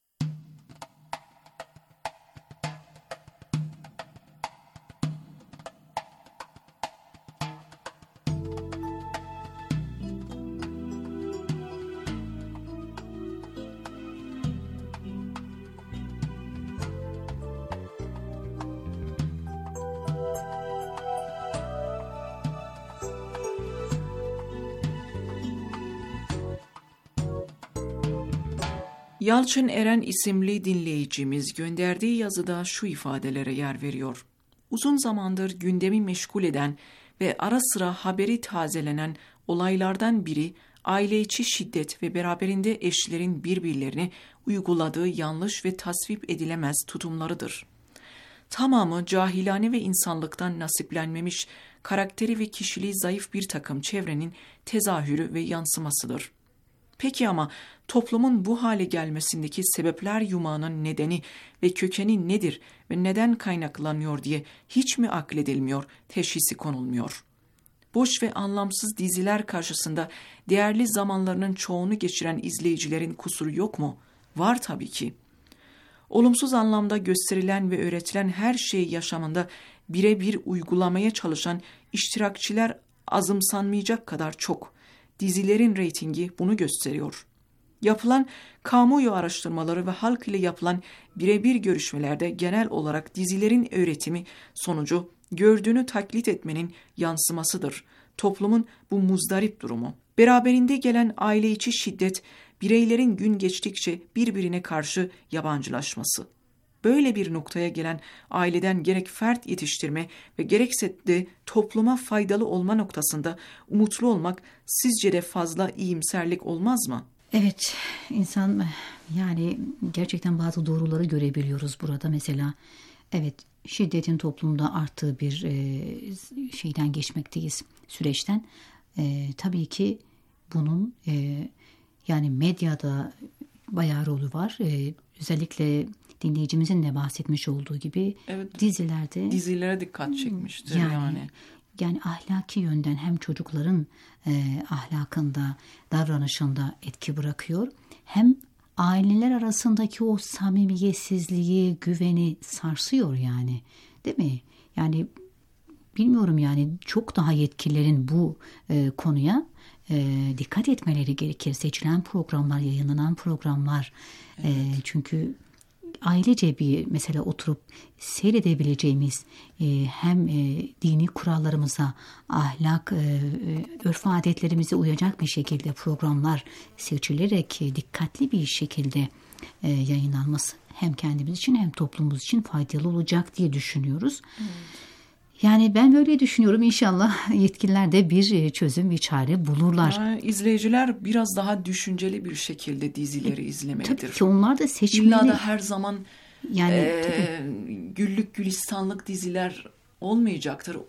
Yalçın Eren isimli dinleyicimiz gönderdiği yazıda şu ifadelere yer veriyor. Uzun zamandır gündemi meşgul eden ve ara sıra haberi tazelenen olaylardan biri aile içi şiddet ve beraberinde eşlerin birbirlerine uyguladığı yanlış ve tasvip edilemez tutumlarıdır. Tamamı cahilane ve insanlıktan nasiplenmemiş, karakteri ve kişiliği zayıf bir takım çevrenin tezahürü ve yansımasıdır. Peki ama toplumun bu hale gelmesindeki sebepler yumağının nedeni ve kökeni nedir ve neden kaynaklanıyor diye hiç mi akledilmiyor, teşhisi konulmuyor? Boş ve anlamsız diziler karşısında değerli zamanlarının çoğunu geçiren izleyicilerin kusuru yok mu? Var tabii ki. Olumsuz anlamda gösterilen ve öğretilen her şeyi yaşamında birebir uygulamaya çalışan iştirakçiler azımsanmayacak kadar çok. Dizilerin reytingi bunu gösteriyor. Yapılan kamuoyu araştırmaları ve halk ile yapılan birebir görüşmelerde genel olarak dizilerin öğretimi sonucu gördüğünü taklit etmenin yansımasıdır. Toplumun bu muzdarip durumu. Beraberinde gelen aile içi şiddet, bireylerin gün geçtikçe birbirine karşı yabancılaşması. Böyle bir noktaya gelen aileden gerek fert yetiştirme ve gerekse de topluma faydalı olma noktasında umutlu olmak sizce de fazla iyimserlik olmaz mı? Evet, insan yani gerçekten bazı doğruları görebiliyoruz burada. Mesela evet, şiddetin toplumda arttığı bir şeyden geçmekteyiz, süreçten. Tabii ki bunun yani medyada bayağı rolü var. Özellikle dinleyicimizin de bahsetmiş olduğu gibi evet, dizilere dikkat çekmiştir yani. Yani ahlaki yönden hem çocukların ahlakında, davranışında etki bırakıyor, hem aileler arasındaki o samimiyetsizliği, güveni sarsıyor yani, değil mi? Yani bilmiyorum, yani çok daha yetkililerin bu konuya dikkat etmeleri gerekir. Seçilen programlar, yayınlanan programlar, çünkü ailece bir mesela oturup seyredebileceğimiz hem dini kurallarımıza, ahlak, örf adetlerimize uyacak bir şekilde programlar seçilerek dikkatli bir şekilde yayınlanması hem kendimiz için hem toplumumuz için faydalı olacak diye düşünüyoruz. Evet. Yani ben böyle düşünüyorum. İnşallah yetkililer de bir çözüm, bir çare bulurlar. Yani izleyiciler biraz daha düşünceli bir şekilde dizileri izlemelidir. Tabii ki onlar da seçmeli. İlla da her zaman yani güllük gülistanlık diziler olmayacaktır. O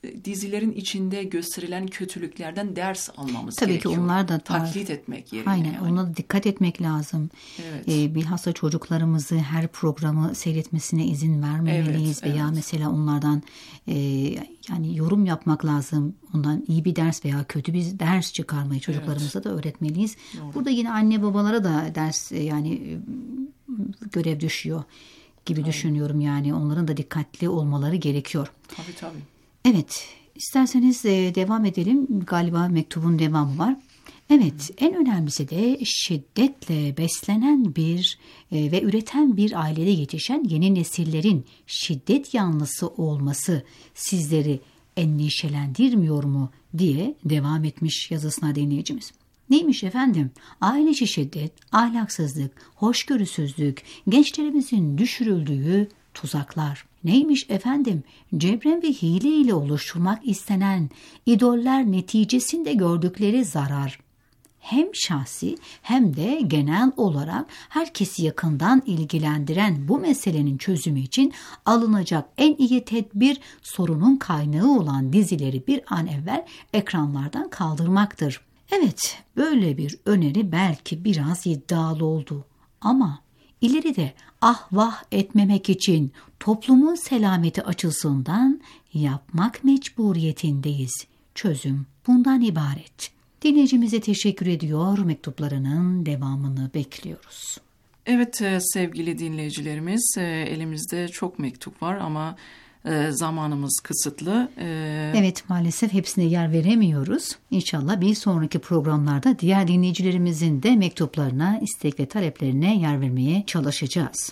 dizilerin içinde gösterilen kötülüklerden ders almamız Tabii gerekiyor. ki onlar da taklit etmek yerine. Aynen, yani. ona da dikkat etmek lazım. Evet. Bilhassa çocuklarımızı her programı seyretmesine izin vermemeliyiz veya mesela onlardan yani yorum yapmak lazım. Ondan iyi bir ders veya kötü bir ders çıkarmayı çocuklarımıza da öğretmeliyiz. Doğru. Burada yine anne babalara da ders yani görev düşüyor gibi düşünüyorum yani. Onların da dikkatli olmaları gerekiyor. Tabii. Evet, isterseniz devam edelim. Galiba mektubun devamı var. Evet, en önemlisi de şiddetle beslenen bir ve üreten bir ailede yetişen yeni nesillerin şiddet yanlısı olması sizleri endişelendirmiyor mu diye devam etmiş yazısına dinleyicimiz. Neymiş efendim? Aile içi şiddet, ahlaksızlık, hoşgörüsüzlük, gençlerimizin düşürüldüğü tuzaklar. Neymiş efendim? Cebren ve hile ile oluşturmak istenen idoller neticesinde gördükleri zarar. Hem şahsi hem de genel olarak herkesi yakından ilgilendiren bu meselenin çözümü için alınacak en iyi tedbir sorunun kaynağı olan dizileri bir an evvel ekranlardan kaldırmaktır. Evet, böyle bir öneri belki biraz iddialı oldu ama ileride ah vah etmemek için toplumun selameti açısından yapmak mecburiyetindeyiz. Çözüm bundan ibaret. Dinleyicimize teşekkür ediyor, mektuplarının devamını bekliyoruz. Evet sevgili dinleyicilerimiz, elimizde çok mektup var ama zamanımız kısıtlı. Evet, maalesef hepsine yer veremiyoruz. İnşallah bir sonraki programlarda diğer dinleyicilerimizin de mektuplarına, istek ve taleplerine yer vermeye çalışacağız.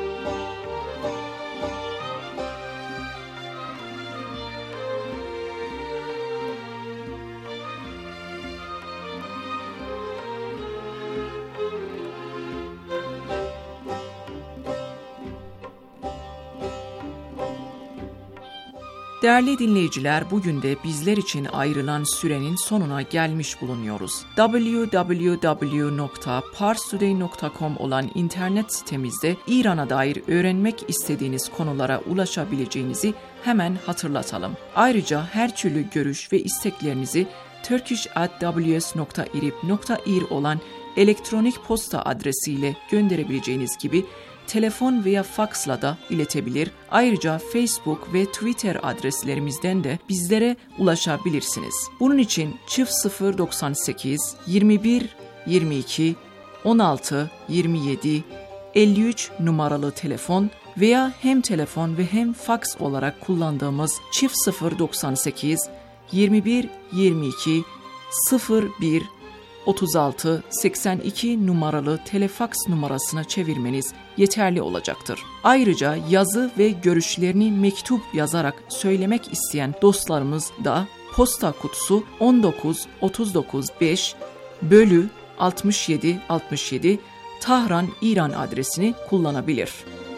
Değerli dinleyiciler, bugün de bizler için ayrılan sürenin sonuna gelmiş bulunuyoruz. www.parstoday.com olan internet sitemizde İran'a dair öğrenmek istediğiniz konulara ulaşabileceğinizi hemen hatırlatalım. Ayrıca her türlü görüş ve isteklerinizi turkish@ws.irib.ir olan elektronik posta adresiyle gönderebileceğiniz gibi telefon veya faksla da iletebilir. Ayrıca Facebook ve Twitter adreslerimizden de bizlere ulaşabilirsiniz. Bunun için 0098 21 22 16 27 53 numaralı telefon veya hem telefon ve hem faks olarak kullandığımız 0098 21 22 01 36 82 numaralı telefaks numarasına çevirmeniz yeterli olacaktır. Ayrıca yazı ve görüşlerini mektup yazarak söylemek isteyen dostlarımız da posta kutusu 19395 bölü 67 67 Tahran, İran adresini kullanabilir.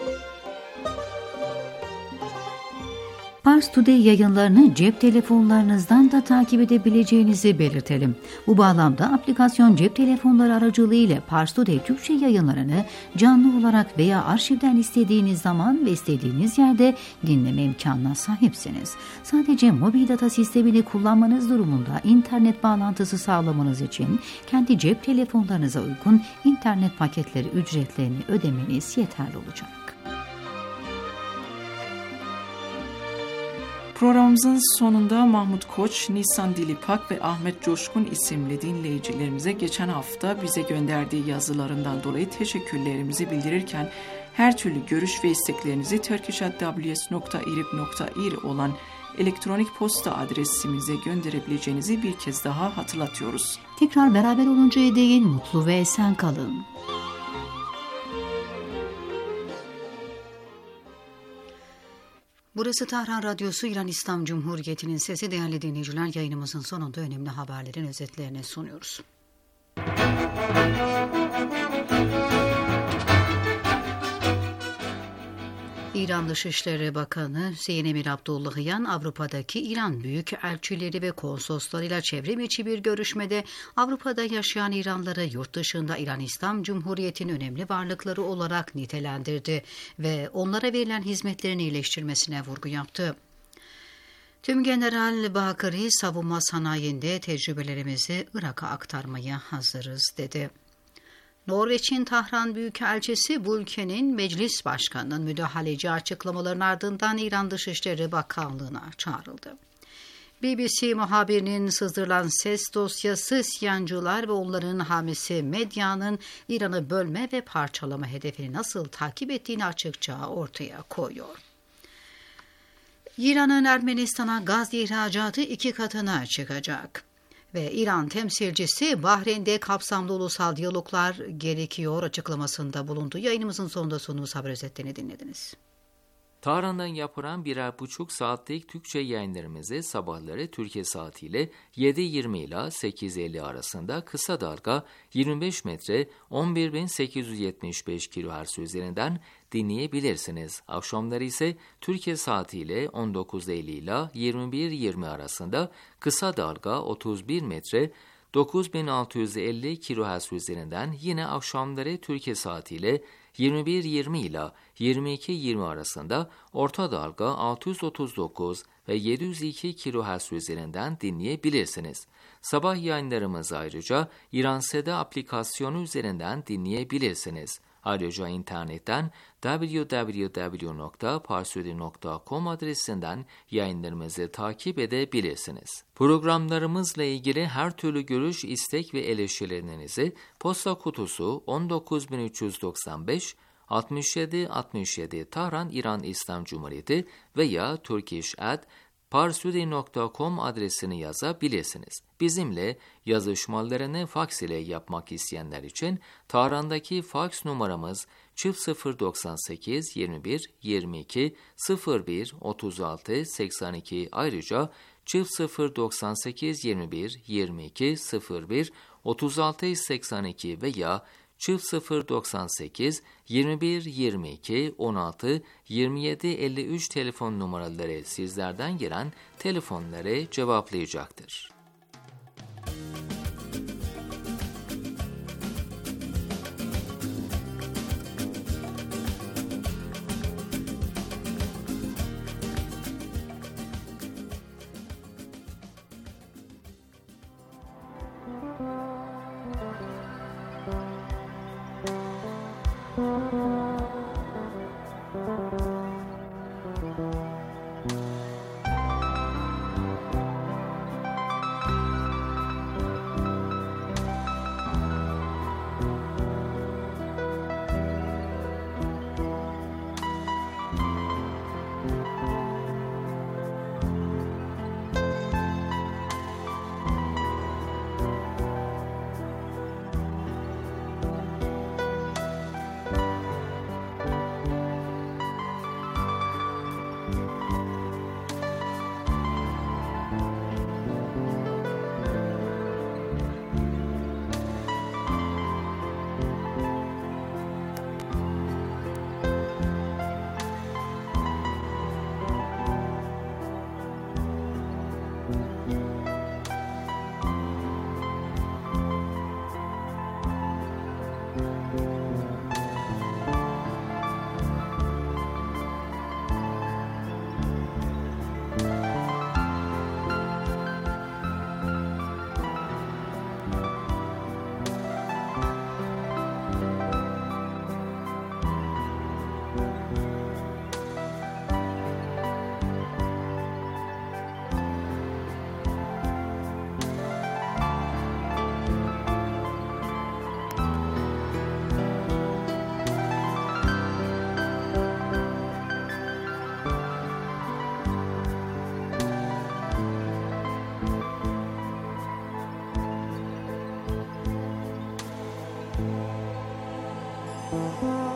Pars Today yayınlarını cep telefonlarınızdan da takip edebileceğinizi belirtelim. Bu bağlamda aplikasyon cep telefonları aracılığıyla Pars Today Türkçe yayınlarını canlı olarak veya arşivden istediğiniz zaman ve istediğiniz yerde dinleme imkanına sahipsiniz. Sadece mobil data sistemini kullanmanız durumunda internet bağlantısı sağlamanız için kendi cep telefonlarınıza uygun internet paketleri ücretlerini ödemeniz yeterli olacak. Programımızın sonunda Mahmut Koç, Nisan Dilipak ve Ahmet Coşkun isimli dinleyicilerimize geçen hafta bize gönderdiği yazılarından dolayı teşekkürlerimizi bildirirken her türlü görüş ve isteklerinizi turkish@ws.irib.ir olan elektronik posta adresimize gönderebileceğinizi bir kez daha hatırlatıyoruz. Tekrar beraber oluncaya değin mutlu ve esen kalın. Burası Tahran Radyosu, İran İslam Cumhuriyeti'nin sesi. Değerli dinleyiciler, yayınımızın sonunda önemli haberlerin özetlerini sunuyoruz. İran Dışişleri Bakanı Hüseyin Emir Abdullahian, Avrupa'daki İran büyükelçileri ve konsoloslarıyla çevrim içi bir görüşmede Avrupa'da yaşayan İranlıları yurt dışında İran İslam Cumhuriyeti'nin önemli varlıkları olarak nitelendirdi ve onlara verilen hizmetlerin iyileştirmesine vurgu yaptı. Tümgeneral Bakırı savunma sanayinde tecrübelerimizi Irak'a aktarmaya hazırız dedi. Norveç'in Tahran Büyükelçisi bu ülkenin meclis başkanının müdahaleci açıklamalarının ardından İran Dışişleri Bakanlığı'na çağrıldı. BBC muhabirinin sızdırılan ses dosyası isyancılar ve onların hamisi medyanın İran'ı bölme ve parçalama hedefini nasıl takip ettiğini açıkça ortaya koyuyor. İran'ın Ermenistan'a gaz ihracatı 2 katına çıkacak. Ve İran temsilcisi Bahreyn'de kapsamlı ulusal diyaloglar gerekiyor açıklamasında bulundu. Yayınımızın sonunda sunduğumuz haber özetlerini dinlediniz. Tahran'dan yapılan 1,5 saatlik Türkçe yayınlarımızı sabahları Türkiye saatiyle 7.20 ile 8.50 arasında kısa dalga 25 metre 11.875 kHz üzerinden dinleyebilirsiniz. Akşamları ise Türkiye saatiyle 19.50 ile 21.20 arasında kısa dalga 31 metre 9650 kHz üzerinden yine akşamları Türkiye saatiyle 21.20 ile 22.20 arasında orta dalga 639 ve 702 kHz üzerinden dinleyebilirsiniz. Sabah yayınlarımızı ayrıca İran Seda aplikasyonu üzerinden dinleyebilirsiniz. Ayrıca internetten www.parsudi.com adresinden yayınlarımızı takip edebilirsiniz. Programlarımızla ilgili her türlü görüş, istek ve eleştirilerinizi posta kutusu 19395 6767 Tahran İran İslam Cumhuriyeti veya turkish@parsudi.com adresini yazabilirsiniz. Bizimle yazışmalarını faks ile yapmak isteyenler için Tahran'daki faks numaramız 098 21 22 01 36 82 ayrıca 098 21 22 01 36 82 veya 098 21 22 16 27 53 telefon numaraları sizlerden gelen telefonları cevaplayacaktır. Müzik